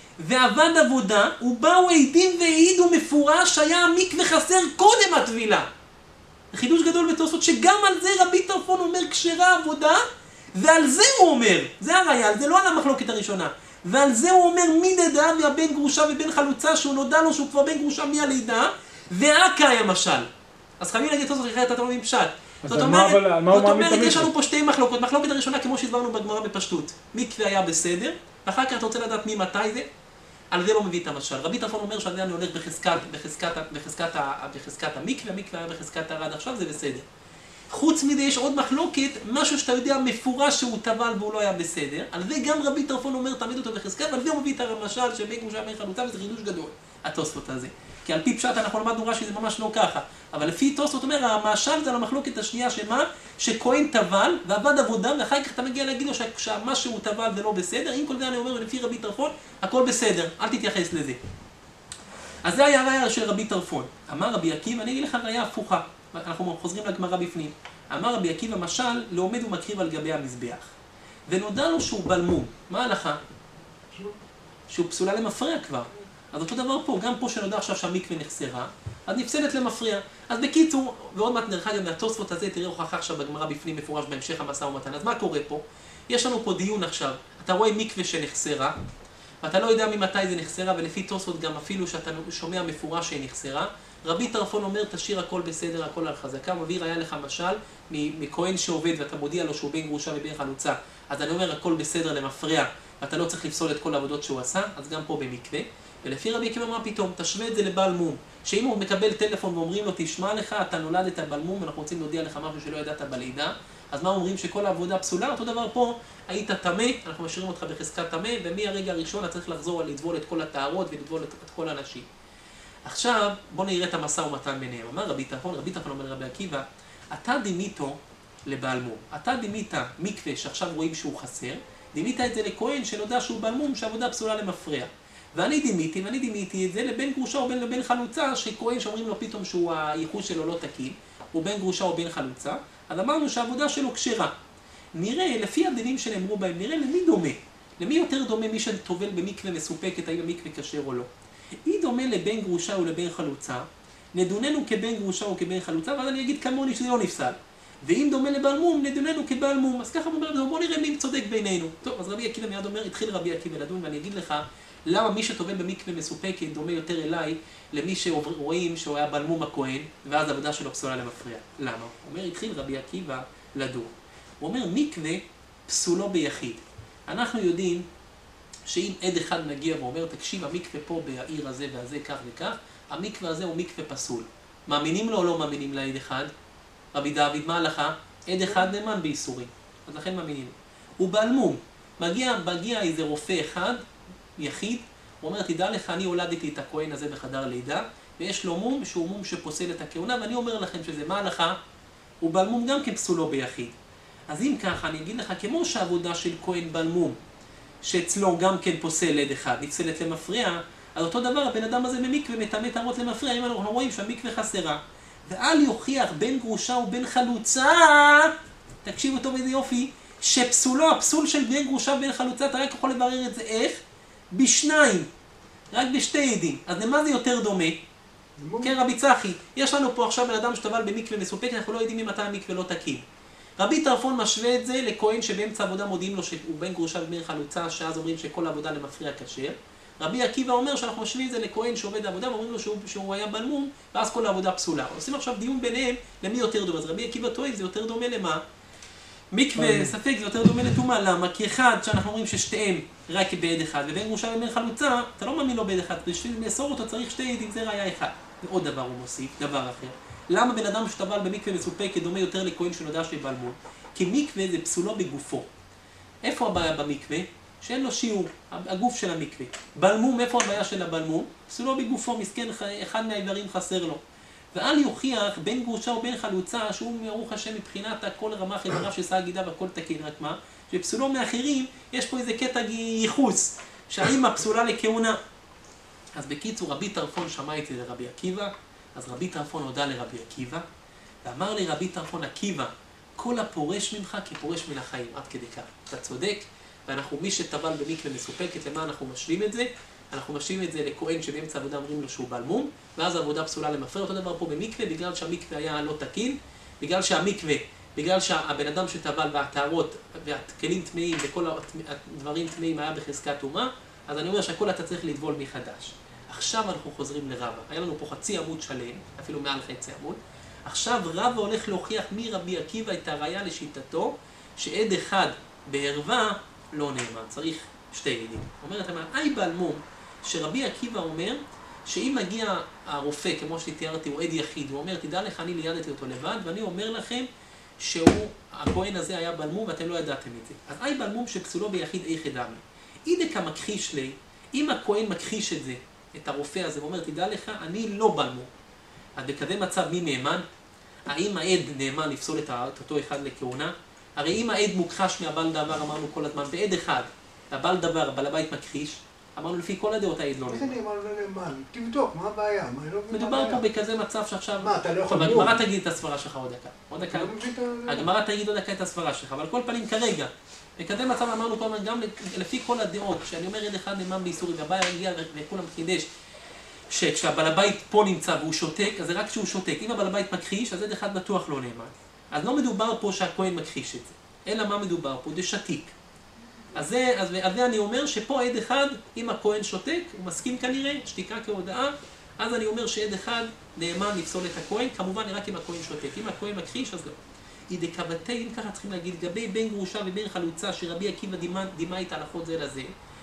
ועבד עבודה, ובאו עדים והעידו מפורש שהיה המקווה חסר קודם הטבילה. חידוש גדול בתוספות שגם על זה רבי טרפון אומר כשרה עבודה, ועל זה הוא אומר, זה הראיה, זה לא על המחלוקת הראשונה, ועל זה הוא אומר מי נדע והבן גרושה ובן חלוצה שהוא נודע לו שהוא כבר בן גרושה מהלידה, והקה היה משל. אז חייבים להגיד תוספות אחרת, אתה לא מפשט. זאת אומרת, זאת אומרת, יש לנו פה שתי מחלוקות. מחלוקת הראשונה, כמו שהסברנו בגמרא בפשטות, מקווה היה בסדר, ואחר כך אתה רוצה לדעת מי מתי זה, על זה לא מביא את המשל. רבי טרפון אומר שעל זה אני הולך בחזקת, בחזקת, בחזקת, בחזקת המקווה, המקווה היה בחזקת הרד, עכשיו זה בסדר. חוץ מזה יש עוד מחלוקת, משהו שאתה יודע מפורש שהוא טבל והוא לא היה בסדר, על זה גם רבי טרפון אומר תעמיד אותו בחזקת, ועל זה הוא מביא את המשל שבן גרושה בן חלוצה, וזה חידוש גדול, התוספות הזה. כי על פי פשט אנחנו למדנו רש"י זה ממש לא ככה. אבל לפי תוספות אומר, המשל זה על המחלוקת השנייה שמה? שכהן טבל ועבד עבודה, ואחר כך אתה מגיע להגיד לו שמה שהוא טבל זה לא בסדר. אם כל זה אני אומר לפי רבי טרפון, הכל בסדר, אל תתייחס לזה. אז זה היה הראיה של רבי טרפון. אמר רבי עקיבא, אני אגיד לך ראיה הפוכה. אנחנו חוזרים לגמרא בפנים. אמר רבי עקיבא, משל לעומד ומקריב על גבי המזבח. ונודע לו שהוא בלמום. מה ההלכה? שהוא פסולה למפרע כבר. אז אותו דבר פה, גם פה שנודע עכשיו שהמקווה נחסרה, אז נפסלת למפריע. אז בקיצור, ועוד מעט נראה גם מהתוספות הזה, תראה הוכחה עכשיו בגמרא בפנים מפורש בהמשך המשא ומתן. אז מה קורה פה? יש לנו פה דיון עכשיו, אתה רואה מקווה שנחסרה, ואתה לא יודע ממתי זה נחסרה, ולפי תוספות גם אפילו שאתה שומע מפורש שהיא נחסרה, רבי טרפון אומר, תשאיר הכל בסדר, הכל על חזקה, מביא ראיה לך משל מכהן שעובד ואתה מודיע לו שהוא בן גרושה ובן חלוצה, אז אני אומר הכל בסדר למפריע, ואתה לא צריך לפסול את כל העבודות שהוא עשה, אז גם פה במקווה. ולפי רבי עקיבא מה פתאום, תשווה את זה לבעל מום, שאם הוא מקבל טלפון ואומרים לו תשמע לך, אתה נולדת בעל מום, אנחנו רוצים להודיע לך משהו שלא ידעת בלידה, אז מה אומרים שכל העבודה פסולה? אותו דבר פה, היית טמא, אנחנו משאירים אותך בחזקת טמא, ומהרגע הראשון אתה צריך לחזור לטבול את כל הטהרות ולטבול את, את כל האנשים. עכשיו בוא נראה את המשא ומתן ביניהם. אמר רבי טרפון, רבי טרפון אומר רבי עקיבא, אתה דימיתו לבעל מום, אתה דימית מקווה שעכשיו רואים שהוא חסר, דימית את זה לכהן שנודע שהוא בעל מום, שעבודה פסולה למפריע. ואני דימיתי, ואני דימיתי את זה לבן גרושה או בן לבן חלוצה, שכהן שאומרים לו פתאום שהוא הייחוס שלו לא תקין, הוא בן גרושה או בן חלוצה, אז אמרנו שהעבודה שלו כשרה. נראה, לפי הדינים שנאמרו בהם, נראה למי דומה. למי יותר דומה מי שטובל במקווה מסופקת, האם המקווה כשר או לא. היא דומה לבן גרושה או לבן חלוצה, נדוננו כבן גרושה או כבן חלוצה, ואז אני אגיד כמוני שזה לא נפסל. ואם דומה לבעל מום, נדוננו כבעל מום. אז ככה אומר, בוא נראה מי צודק בינינו. טוב, אז רבי עקיבא מיד אומר, התחיל רבי עקיבא לדון, ואני אגיד לך, למה מי שטובל במקווה מסופקת דומה יותר אליי למי שרואים שהוא היה בעל מום הכהן, ואז העבודה שלו פסולה למפריע. למה? הוא אומר, התחיל רבי עקיבא לדון. הוא אומר, מקווה פסולו ביחיד. אנחנו יודעים שאם עד אחד מגיע ואומר, תקשיב, המקווה פה בעיר הזה והזה כך וכך, המקווה הזה הוא מקווה פסול. מאמינים לו או לא מאמינים לעד אחד? רבי דוד, מה הלכה? עד אחד נאמן באיסורים. אז לכן מאמינים. הוא בעל מום. מגיע, מגיע איזה רופא אחד, יחיד, הוא אומר, תדע לך, אני הולדתי את הכהן הזה בחדר לידה, ויש לו מום שהוא מום שפוסל את הכהונה, ואני אומר לכם שזה מה הלכה? הוא בעל מום גם כפסולו ביחיד. אז אם ככה, אני אגיד לך, כמו שהעבודה של כהן בעל מום, שאצלו גם כן פוסל עד אחד, נפסלת למפריע, אז אותו דבר, הבן אדם הזה במקווה מטמא טהרות למפריע, אם אנחנו רואים שהמקווה חסרה. ואל יוכיח בין גרושה ובין חלוצה, תקשיבו טוב איזה יופי, שפסולו, הפסול של בן גרושה ובין חלוצה, אתה רק יכול לברר את זה איך? בשניים, רק בשתי עדים. אז למה זה יותר דומה? כן, רבי צחי, יש לנו פה עכשיו בן אדם שטבל במקווה מסופק, אנחנו לא יודעים ממתי המקווה לא תקין. רבי טרפון משווה את זה לכהן שבאמצע עבודה מודיעים לו שהוא בן גרושה ובן חלוצה, שאז אומרים שכל העבודה למפריע כשר. רבי עקיבא אומר שאנחנו משווים את זה לכהן שעובד העבודה ואומרים לו שהוא, שהוא היה בלמום, ואז כל העבודה פסולה. עושים עכשיו דיון ביניהם למי יותר דומה. אז רבי עקיבא טוען, זה יותר דומה למה? מקווה, ספק, זה יותר דומה לטומאה. למה? כי אחד, שאנחנו אומרים ששתיהם רק בעד אחד, ובן גרושה ובן חלוצה, אתה לא מאמין לו בעד אחד, בשביל לאסור אותו צריך שתי עדים, זה ראיה אחד. ועוד דבר הוא מוסיף, דבר אחר. למה בן אדם שטבל במקווה מסופקת דומה יותר לכהן שנודע שבלמום? כי מקווה זה פסולו בגופו. איפה הבעיה במקווה? שאין לו שיעור, הגוף של המקווה. בלמום, איפה הבעיה של הבלמום? פסולו בגופו, מסכן, אחד מהאיברים חסר לו. ואל יוכיח בין גרושה ובין חלוצה, שהוא ברוך השם מבחינת הכל רמ"ח איבריו של שא גידיו והכל תקין, רק מה? שפסולו מאחרים, יש פה איזה קטע ייחוס, שהאמא פסולה לכהונה. אז בקיצור, רבי טרפון שמע את זה לרבי עקיבא, אז רבי טרפון הודה לרבי עקיבא, ואמר לי רבי טרפון עקיבא, כל הפורש ממך כפורש מן החיים, עד כדי כך. אתה צודק, ואנחנו, מי שטבל במקווה מסופקת, למה אנחנו משווים את זה? אנחנו משווים את זה לכהן שבאמצע העבודה אומרים לו שהוא בלמום, ואז העבודה פסולה למפרע. אותו דבר פה במקווה, בגלל שהמקווה היה לא תקין, בגלל שהמקווה, בגלל שהבן אדם שטבל והטהרות והכלים טמאים וכל הדברים טמאים היה בחזקת טומאה, אז אני אומר שהכל אתה צריך לטבול מחדש. עכשיו אנחנו חוזרים לרבא. היה לנו פה חצי עמוד שלם, אפילו מעל חצי עמוד. עכשיו רבא הולך להוכיח מרבי עקיבא את הראיה לשיטתו, שעד אחד בערווה לא נאמן, צריך שתי עדים. אומרת, אי בלמום, שרבי עקיבא אומר, שאם מגיע הרופא, כמו שתיארתי, הוא עד יחיד, הוא אומר, תדע לך, אני לידתי אותו לבד, ואני אומר לכם שהוא, הכהן הזה היה בלמום, ואתם לא ידעתם את זה. אז אי בלמום שפסולו ביחיד איכא דמי. אידקא מכחיש לי, אם הכהן מכחיש את זה, את הרופא הזה, ואומר, תדע לך, אני לא בלמום. אז בכזה מצב מי נאמן? האם העד נאמן לפסול את אותו אחד לכהונה? הרי אם העד מוכחש מהבעל דבר, אמרנו כל הזמן, בעד אחד, הבעל דבר, בעל הבית מכחיש, אמרנו לפי כל הדעות העד לא נאמן. איזה נאמן לא נאמן? תבדוק, מה הבעיה? מדובר פה בכזה מצב שעכשיו... מה, אתה לא יכול... טוב, הגמרא תגיד את הסברה שלך עוד דקה. עוד דקה. הגמרא תגיד עוד דקה את הסברה שלך, אבל כל פנים כרגע, בכזה מצב אמרנו כל הזמן, גם לפי כל הדעות, שאני אומר עד אחד נאמן באיסורים, והבעיה הגיע וכולם חידש, שכשהבעל הבית פה נמצא והוא שותק, אז זה רק כשהוא שותק. אם הבעל הבית מכחיש, אז עד אחד בטוח לא נאמן. אז לא מדובר פה שהכהן מכחיש את זה. אלא מה מדובר פה? זה שתיק. אז זה, אז, אז זה אני אומר שפה עד אחד, אם הכהן שותק, הוא מסכים כנראה, שתיקה כהודאה, אז אני אומר שעד אחד נאמן לפסול את הכהן, כמובן רק אם הכהן שותק. אם הכהן מכחיש, אז לא. אידקבתי, אם ככה צריכים להגיד, גבי בן גרושה ובן חלוצה, שרבי עקיבא דימה את ההלכות זה לזה,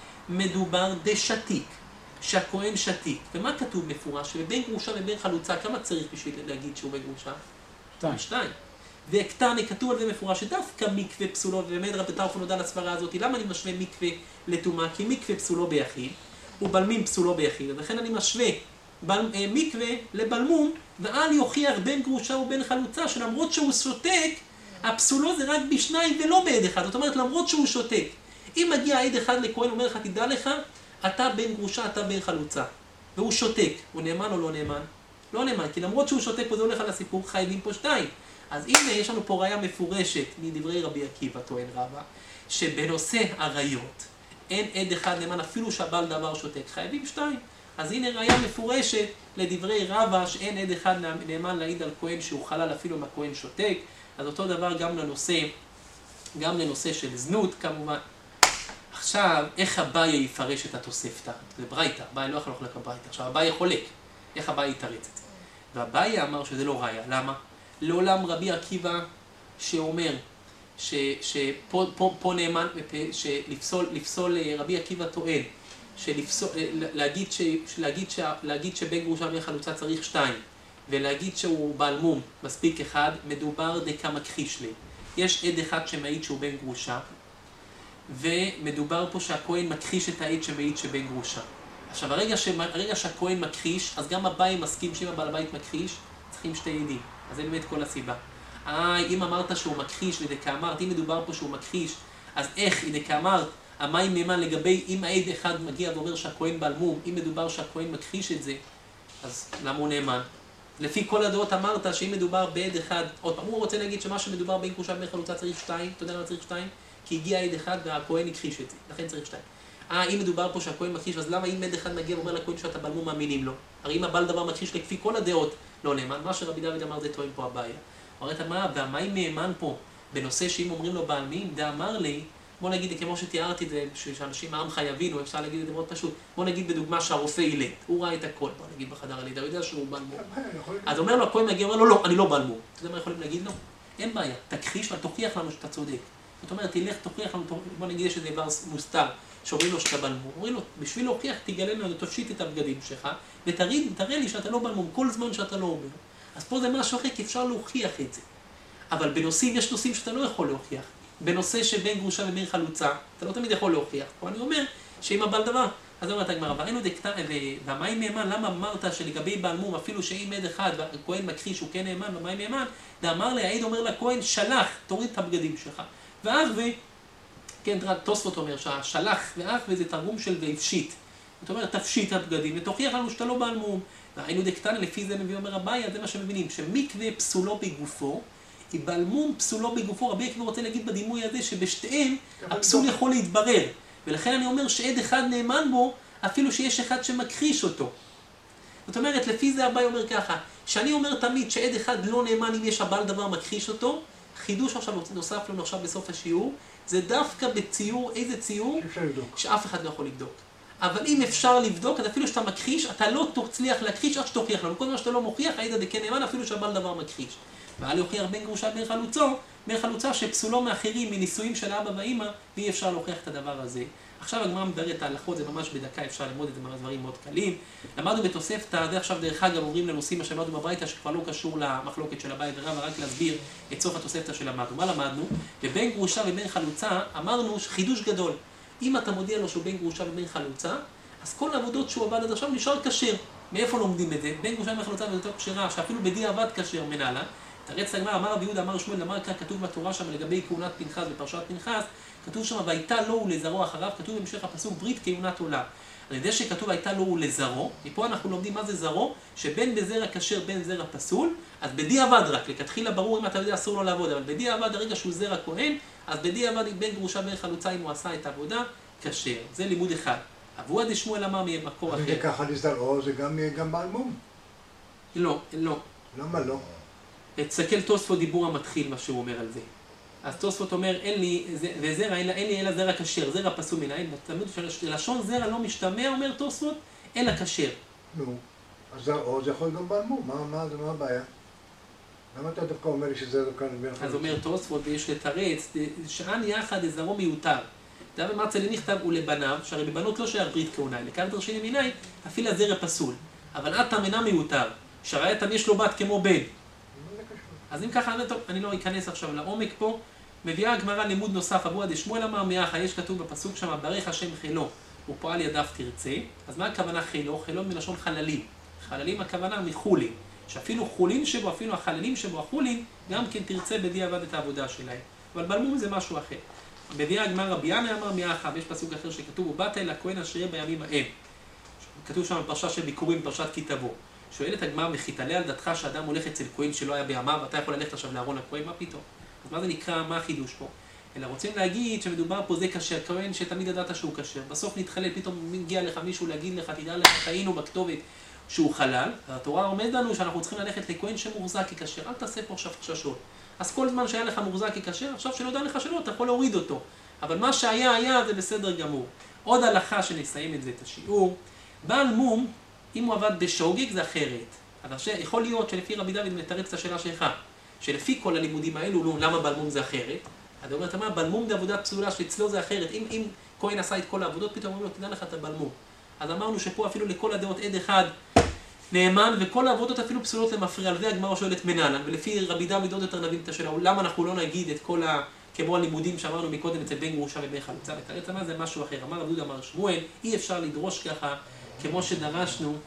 מדובר דשתיק, שהכהן שתיק. ומה כתוב מפורש? שבן גרושה ובן חלוצה, כמה צריך בשביל להגיד שהוא בן גרושה? שתיים. שתיים. והקטני, כתוב על זה מפורש, שדווקא מקווה פסולו, ובאמת רבי טרפון הודה לסברה הזאת, למה אני משווה מקווה לטומאה? כי מקווה פסולו ביחיד, ובלמים פסולו ביחיד, ולכן אני משווה בל, מקווה לבלמום, ואל יוכיח בן גרושה ובן חלוצה, שלמרות שהוא שותק, הפסולו זה רק בשניים ולא בעד אחד. זאת אומרת, למרות שהוא שותק, אם מגיע עד אחד לכהן, אומר לך, תדע לך, אתה בן גרושה, אתה בן חלוצה, והוא שותק, הוא נאמן או לא נאמן? לא נאמן, כי למרות שהוא שותק, פה זה הולך על הסיפור, חייבים פה שתיים. אז הנה יש לנו פה ראיה מפורשת מדברי רבי עקיבא, טוען רבא, שבנושא עריות אין עד אחד נאמן, אפילו שהבעל דבר שותק, חייבים שתיים. אז הנה ראיה מפורשת לדברי רבא שאין עד אחד נאמן להעיד על כהן שהוא חלל אפילו מהכהן שותק. אז אותו דבר גם לנושא, גם לנושא של זנות כמובן. עכשיו, איך אביי יפרש את התוספתא? זה ברייתא, אביי לא יכול לחלוק ברייתא. עכשיו, אביי חולק. איך אביי יתרץ את זה? ואביי אמר שזה לא ראיה. למה? לעולם רבי עקיבא שאומר שפה פה, פה נאמן, שלפסול, לפסול רבי עקיבא טוען, שלפסול, להגיד, ש, להגיד, ש, להגיד שבן גרושה ובן חלוצה צריך שתיים, ולהגיד שהוא בעל מום מספיק אחד, מדובר דקה מכחיש לי. יש עד אחד שמעיד שהוא בן גרושה, ומדובר פה שהכהן מכחיש את העד שמעיד שבן גרושה. עכשיו, הרגע, ש, הרגע שהכהן מכחיש, אז גם הבית מסכים שאם הבעל הבית מכחיש, צריכים שתי עדים. אז זה באמת כל הסיבה. אה, אם אמרת שהוא מכחיש ודקה אמרת, אם מדובר פה שהוא מכחיש, אז איך, דקה אמרת, המים נאמן לגבי אם העד אחד מגיע ואומר שהכהן בעל מום, אם מדובר שהכהן מכחיש את זה, אז למה הוא נאמן? לפי כל הדעות אמרת שאם מדובר בעד אחד, עוד פעם, הוא רוצה להגיד שמה שמדובר בין גרושה ובן חלוצה צריך שתיים, אתה יודע למה צריך שתיים? כי הגיע עד אחד והכהן הכחיש את זה, לכן צריך שתיים. אה, אם מדובר פה שהכהן מכחיש, אז למה אם עד אחד מגיע ואומר לכהן שאתה בעל מום מאמינים לו? הרי אם הבעל דבר מכחיש לפי כל הדעות, לא נאמן. מה שרבי דוד אמר זה טוען פה הבעיה. אומרת מה, והמים נאמן פה, בנושא שאם אומרים לו בעל מי, דאמר לי, בוא נגיד, כמו שתיארתי את זה, שאנשים העם חייבים, או אפשר להגיד את זה מאוד פשוט, בוא נגיד בדוגמה שהרופא ילד, הוא ראה את הכל, בוא נגיד בחדר הלידה, הוא יודע שהוא בעל מום. אז אומר לו, הכהן מגיע, אומר לו, לא, אני לא בעל מום. אתה יודע מה יכולים להגיד לו? אין בעיה, תכחיש ותוכיח לנו שאתה צודק. זאת אומרת, תלך, תוכיח לנו, בוא נגיד יש איזה דבר מוסתר, שאומרים לו שאתה בעל מום. אומרים לו, בשביל להוכיח, תגלה לנו, תפשיט את הבגדים שלך, ותראי, תראה לי שאתה לא בעל מום, כל זמן שאתה לא אומר. אז פה זה משהו אחר, כי אפשר להוכיח את זה. אבל בנושאים, יש נושאים שאתה לא יכול להוכיח. בנושא שבין גרושה ובין חלוצה, אתה לא תמיד יכול להוכיח. פה אני אומר שאם הבעל דבר, אז אומרת הגמרא, והראינו דקטע, והמים נאמן, למה אמרת שלגבי בעל מום, אפילו שאם עד אחד, והכהן מכחיש שהוא כן נאמן, והמים נאמן, דאמר לי, העד אומר לכהן, שלח, תוריד את הבגדים שלך. ואח ו... כן, תוספות אומר שהשלח ואח וזה תרגום של והפשיט. זאת אומרת, תפשיט את הבגדים ותוכיח לנו שאתה לא בעל מום. והראינו דקטע, לפי זה מביא אומר הבעיה, זה מה שמבינים, שמקווה פסולו בגופו, בלמום פסולו בגופו, רבי עקיבא רוצה להגיד בדימוי הזה שבשתיהם הפסול יכול להתברר. ולכן אני אומר שעד אחד נאמן בו, אפילו שיש אחד שמכחיש אותו. זאת אומרת, לפי זה הבא אומר ככה, שאני אומר תמיד שעד אחד לא נאמן אם יש הבעל דבר מכחיש אותו, חידוש עכשיו נוסף לנו עכשיו בסוף השיעור, זה דווקא בציור, איזה ציור? שאף אחד לא יכול לבדוק. אבל אם אפשר לבדוק, אז אפילו שאתה מכחיש, אתה לא תצליח להכחיש עד שתוכיח לנו. כל מה שאתה לא מוכיח, העד דכן נאמן, אפילו שהבעל דבר מכחיש. ועל יוכיח בין גרושה בין חלוצו, בין חלוצה שפסולו מאחרים מנישואים של האבא והאמא, ואי אפשר להוכיח את הדבר הזה. עכשיו הגמרא מדברת את ההלכות, זה ממש בדקה, אפשר ללמוד את זה דברים מאוד קלים. למדנו בתוספתא, זה עכשיו דרך אגב עוברים לנושאים מה שלמדנו בברייתא, שכבר לא קשור למחלוקת של אביי ורבא, רק להסביר את סוף התוספתא שלמדנו. מה למדנו? ובין גרושה ובין חלוצה, אמרנו חידוש גדול. אם אתה מודיע לו שהוא בין גרושה ובין חלוצה, אז כל העבודות שהוא עבד עד עכשיו נשאר כשר. מאיפה לומדים את זה? בין גרושה ובין חלוצה ויותר כשרה, שאפילו בדיעבד כשר מנהלה. תרץ הגמרא, אמר רבי יהודה, אמר שמואל, אמר כאן כתוב בתורה שם לגבי כהונת פנחס בפרשת פנחס, כתוב שם והייתה לו ולזרעו אחריו, כתוב בהמשך הפסוק ברית כהונת עולה. על ידי שכתוב הייתה לו ולזרעו, מפה אנחנו לומדים מה זה זרעו, שבין בזרע כשר בין זרע פסול, אז בדיעבד רק, לכתחילה ברור אם אתה יודע אסור לו לעבוד, אבל בדיעבד הרגע שהוא זרע כהן, אז בדיעבד בין גרושה בין חלוצה אם הוא עשה את העבודה, כשר. זה לימוד אחד. אבוה דשמואל אמר ממקור אחר. זה ככה לזרעו, זה גם בעל מום? לא, לא. למה לא? תסתכל תוספות דיבור המתחיל מה שהוא אומר על זה. אז תוספות אומר, אין לי, וזרע, אין לי אלא זרע כשר, זרע פסול מן העין, לשון זרע לא משתמע, אומר תוספות, אלא כשר. נו, אז זרעו זה יכול גם בעל מום, מה הבעיה? למה אתה דווקא אומר לי שזה דווקא נבין אחר? אז אומר תוספות, ויש לתרץ, שען יחד לזרעו מיותר. דאב אמרצה לנכתב ולבניו, שהרי בבנות לא שייך ברית כהונה, לקר דרשי ימיני, אפילו הזרע פסול. אבל עתם אינה מיותר, שהרי עתם יש לו בת כמו בן. אז אם ככה, אני לא אכנס עכשיו לעומק פה, מביאה הגמרא לימוד נוסף, אבוה דשמואל אמר מיחא, יש כתוב בפסוק שם, ברך השם חילו, ופועל ידיו תרצה. אז מה הכוונה חילו? חילו מלשון חללים. חללים הכוונה מחולין, שאפילו חולין שבו, אפילו החללים שבו, החולין, גם כן תרצה בדיעבד את העבודה שלהם. אבל בלמום זה משהו אחר. מביאה הגמרא רבי ינא אמר מיחא, ויש פסוק אחר שכתוב, ובאת אל הכהן אשר יהיה בימים ההם. כתוב שם בפרשה של ביקורים, פרשת כי תבוא. שואלת הגמרא, מחתעלה על דתך שאדם הולך אצל כהן שלא היה בימיו, ואתה יכול ללכת עכשיו לארון הכהן, מה פתאום? אז מה זה נקרא, מה החידוש פה? אלא רוצים להגיד שמדובר פה זה כשר, כהן שתמיד ידעת שהוא כשר. בסוף נתחלל, פתאום מגיע לך מישהו להגיד לך, תדע לך, טעינו בכתובת שהוא חלל. והתורה עומד לנו שאנחנו צריכים ללכת לכהן שמוחזק ככשר, אל תעשה פה עכשיו חששות. אז כל זמן שהיה לך מוחזק ככשר, עכשיו שלא יודע לך שלא, אתה יכול להוריד אותו. אבל מה שהיה היה זה בסדר גמור. עוד הלכה שנסיים את זה, את השיעור. בעל מום, אם הוא עבד בשוגג זה אחרת. אבל יכול להיות שלפי רבי דוד מתרץ את השאלה שלך, שלפי כל הלימודים האלו, לא, למה בעל מום זה אחרת? אז הוא אומר, תאמר, בעל מום זה עבודה פסולה שאצלו זה אחרת. אם, אם כהן עשה את כל העבודות, פתאום אומרים לו, תדע לך את הבעל מום. אז אמרנו שפה אפילו לכל הדעות עד אחד נאמן, וכל העבודות אפילו פסולות למפריע. על זה הגמרא שואלת מנהלן, ולפי רבי דוד עוד יותר נבין את השאלה, למה אנחנו לא נגיד את כל ה... כמו הלימודים שאמרנו מקודם אצל בן גרושה ובן חלוצה, ותרץ מה זה משהו אחר. אמר רבי יהודה אמר שמואל, אי אפשר לדרוש ככה, כמו שדרשנו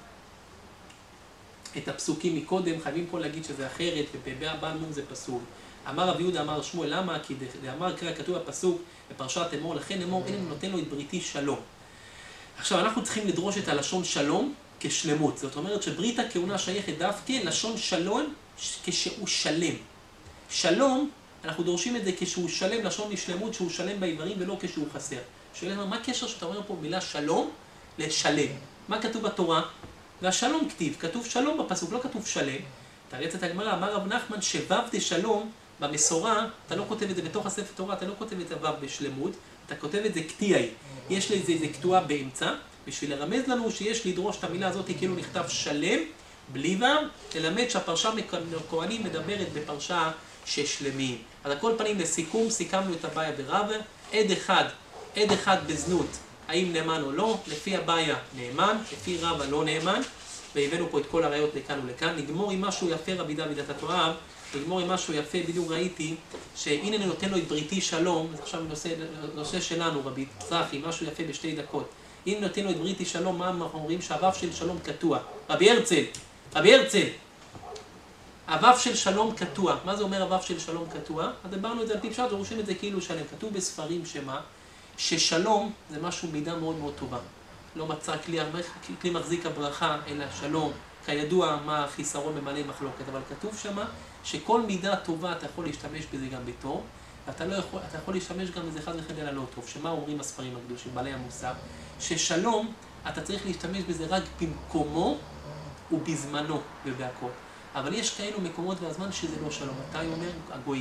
את הפסוקים מקודם, חייבים פה להגיד שזה אחרת, ובבעל מום זה פסול. אמר רבי יהודה אמר שמואל, למה? כי אמר קרא כתוב הפסוק בפרשת אמור, לכן אמור, אין אני נותן לו את בריתי שלום. עכשיו אנחנו צריכים לדרוש את הלשון שלום כשלמות, זאת אומרת שברית הכהונה שייכת דווקא לשון שלום כשהוא שלם. שלום, אנחנו דורשים את זה כשהוא שלם, לשון משלמות שהוא שלם בעברים ולא כשהוא חסר. שואלים, מה הקשר שאתה אומר פה מילה שלום לשלם? מה כתוב בתורה? והשלום כתיב, כתוב שלום בפסוק, לא כתוב שלם. תרץ את הגמרא, אמר רב נחמן שבב דשלום במסורה, אתה לא כותב את זה בתוך הספר תורה, אתה לא כותב את הוו בשלמות, אתה כותב את זה קטיעי. יש לזה איזה קטועה באמצע, בשביל לרמז לנו שיש לדרוש את המילה הזאת כאילו נכתב שלם, בלי וו, ללמד שהפרשה מכהנים מדברת בפרשה ששלמים. אז על כל פנים לסיכום, סיכמנו את הבעיה ברב, עד אחד, עד אחד בזנות, האם נאמן או לא, לפי הבעיה נאמן, לפי רבא לא נאמן, והבאנו פה את כל הראיות לכאן ולכאן. נגמור עם משהו יפה רבי דוד אתה תאהב, נגמור עם משהו יפה, בדיוק ראיתי, שהנה אני נותן לו את בריתי שלום, זה עכשיו נושא, נושא שלנו רבי צחי, משהו יפה בשתי דקות. אם נותן לו את בריתי שלום, מה אנחנו אומרים? שהוו של שלום קטוע. רבי הרצל, רבי הרצל, הוו של שלום קטוע. מה זה אומר הוו של שלום קטוע? אז דיברנו את זה על פי פשט, ורושמים את זה כאילו שלם. כתוב בספרים שמה? ששלום זה משהו מידה מאוד מאוד טובה. לא מצא כלי, כלי מחזיק הברכה, אלא שלום. כידוע מה החיסרון במלא מחלוקת, אבל כתוב שמה שכל מידה טובה אתה יכול להשתמש בזה גם בטוב, ואתה לא יכול, אתה יכול להשתמש גם בזה חד וחלילה לא טוב. שמה אומרים הספרים הקדושים, בעלי המוסר? ששלום, אתה צריך להשתמש בזה רק במקומו ובזמנו ובהכל. אבל יש כאלו מקומות והזמן שזה לא שלום. אתה אומר הגויים.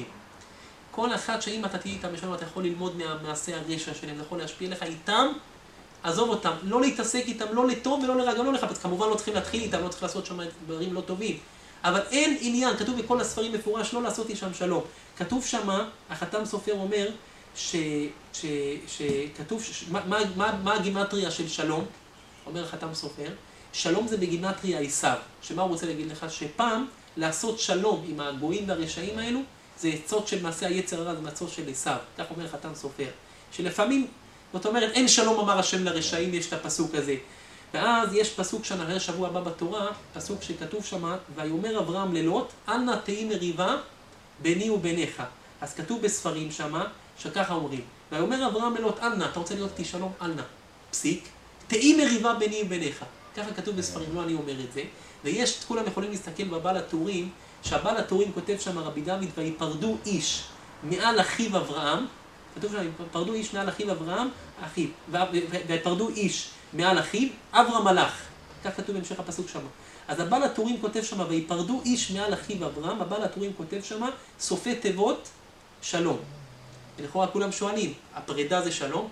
כל אחד שאם אתה תהיה איתם בשלום, אתה יכול ללמוד מהמעשה הרשע שלהם, זה יכול להשפיע לך איתם, עזוב אותם, לא להתעסק איתם, לא לטוב ולא לרע, גם לא לחפש. כמובן לא צריכים להתחיל איתם, לא צריך לעשות שם דברים לא טובים. אבל אין עניין, כתוב בכל הספרים מפורש, לא לעשות איתם שלום. כתוב שמה, החתם סופר אומר, ש, ש, שכתוב, ש, מה, מה, מה, מה הגימטריה של שלום? אומר החתם סופר, שלום זה בגימטריה עשיו. שמה הוא רוצה להגיד לך? שפעם לעשות שלום עם הגויים והרשעים האלו, זה עצות של מעשה היצר הרע, זה מעצות של עשיו. כך אומר החתם סופר. שלפעמים, זאת אומרת, אין שלום אמר השם לרשעים, יש את הפסוק הזה. ואז יש פסוק שנראה שבוע הבא בתורה, פסוק שכתוב שמה, ויאמר אברהם ללוט, אל נא תהי מריבה ביני וביניך. אז כתוב בספרים שמה, שככה אומרים, ויאמר אברהם ללוט, אל נא, אתה רוצה להיות איתי שלום? אל נא. פסיק, תהי מריבה ביני וביניך. ככה כתוב בספרים, לא אני אומר את זה. ויש, כולם יכולים להסתכל בבעל הטורים, שהבעל הטורים כותב שם רבי דוד, ויפרדו איש מעל אחיו אברהם, כתוב שם, ויפרדו איש מעל אחיו אברהם, אחיו, ויפרדו איש מעל אחיו, אברהם הלך. כך כתוב בהמשך הפסוק שם. אז הבעל הטורים כותב שם, ויפרדו איש מעל אחיו אברהם, הבעל הטורים כותב שם, סופי תיבות, שלום. ולכאורה כולם שואלים, הפרידה זה שלום?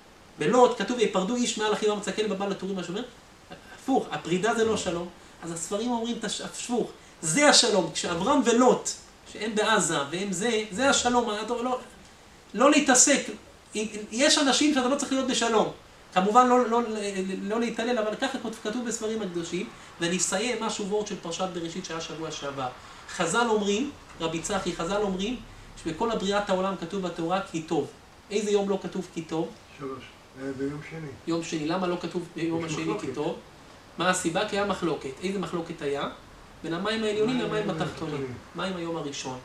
בלוט כתוב, ויפרדו איש מעל אחיו אברהם, תסתכל בבעל הטורים מה שאומר, הפוך, הפרידה זה לא שלום. אז הספרים אומרים, הפוך, זה השלום. כשאברהם ולוט, שהם בעזה והם זה, זה השלום. לא, לא להתעסק. יש אנשים שאתה לא צריך להיות בשלום. כמובן לא, לא, לא להתעלל, אבל ככה כתוב בספרים הקדושים, ונסיים משהו וורד של פרשת בראשית שהיה שבוע שעבר. חז"ל אומרים, רבי צחי, חז"ל אומרים, שבכל הבריאת העולם כתוב בתורה כי טוב. איזה יום לא כתוב כי טוב? שלוש. ביום שני. יום שני. למה לא כתוב ביום השני כי טוב? מה הסיבה? כי היה מחלוקת. איזה מחלוקת היה? בין המים העליונים למים התחתונים. מים היום הראשון.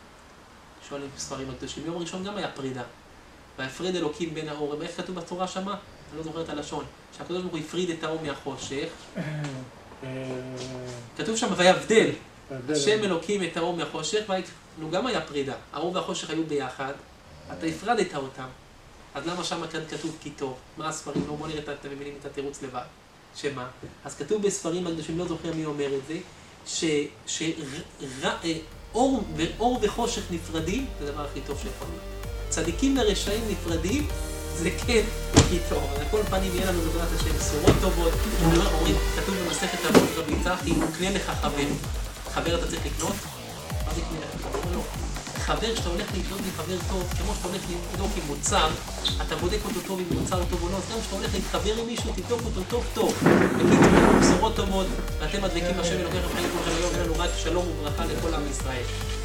שואלים בספרים הקדושים. ביום הראשון גם היה פרידה. והפריד אלוקים בין האור. ואיך כתוב בתורה שמה? אני לא זוכר את הלשון. שהקדוש ברוך הוא הפריד את האור מהחושך. כתוב שם ויבדל. השם אלוקים את האור מהחושך. והוא גם היה פרידה. האור והחושך היו ביחד. אתה הפרדת אותם. אז למה שם כאן כתוב כי טוב? מה הספרים? לא, בוא נראה את המבינים את התירוץ לבד. שמה? אז כתוב בספרים הקדושים, לא זוכר מי אומר את זה, שאור וחושך נפרדים, זה הדבר הכי טוב שיכול להיות. צדיקים ורשעים נפרדים, זה כן כי טוב. על כל פנים יהיה לנו בעזרת השם בשורות טובות. אומרים, כתוב במסכת אבות רבי צחי, קנה לך חבר. חבר אתה צריך לקנות? מה זה קנה לך חבר? לא. חבר שאתה הולך לקנות מחבר טוב, כמו שאתה הולך לבדוק עם מוצר, אתה בודק אותו טוב אם מוצר טוב או לא, אז גם כשאתה הולך להתחבר עם מישהו, תבדוק אותו טוב טוב. בקיצור, בשורות טובות, ואתם מדליקים השם אלוקיכם חיים כל היום, יהיה לנו רק שלום וברכה לכל עם ישראל.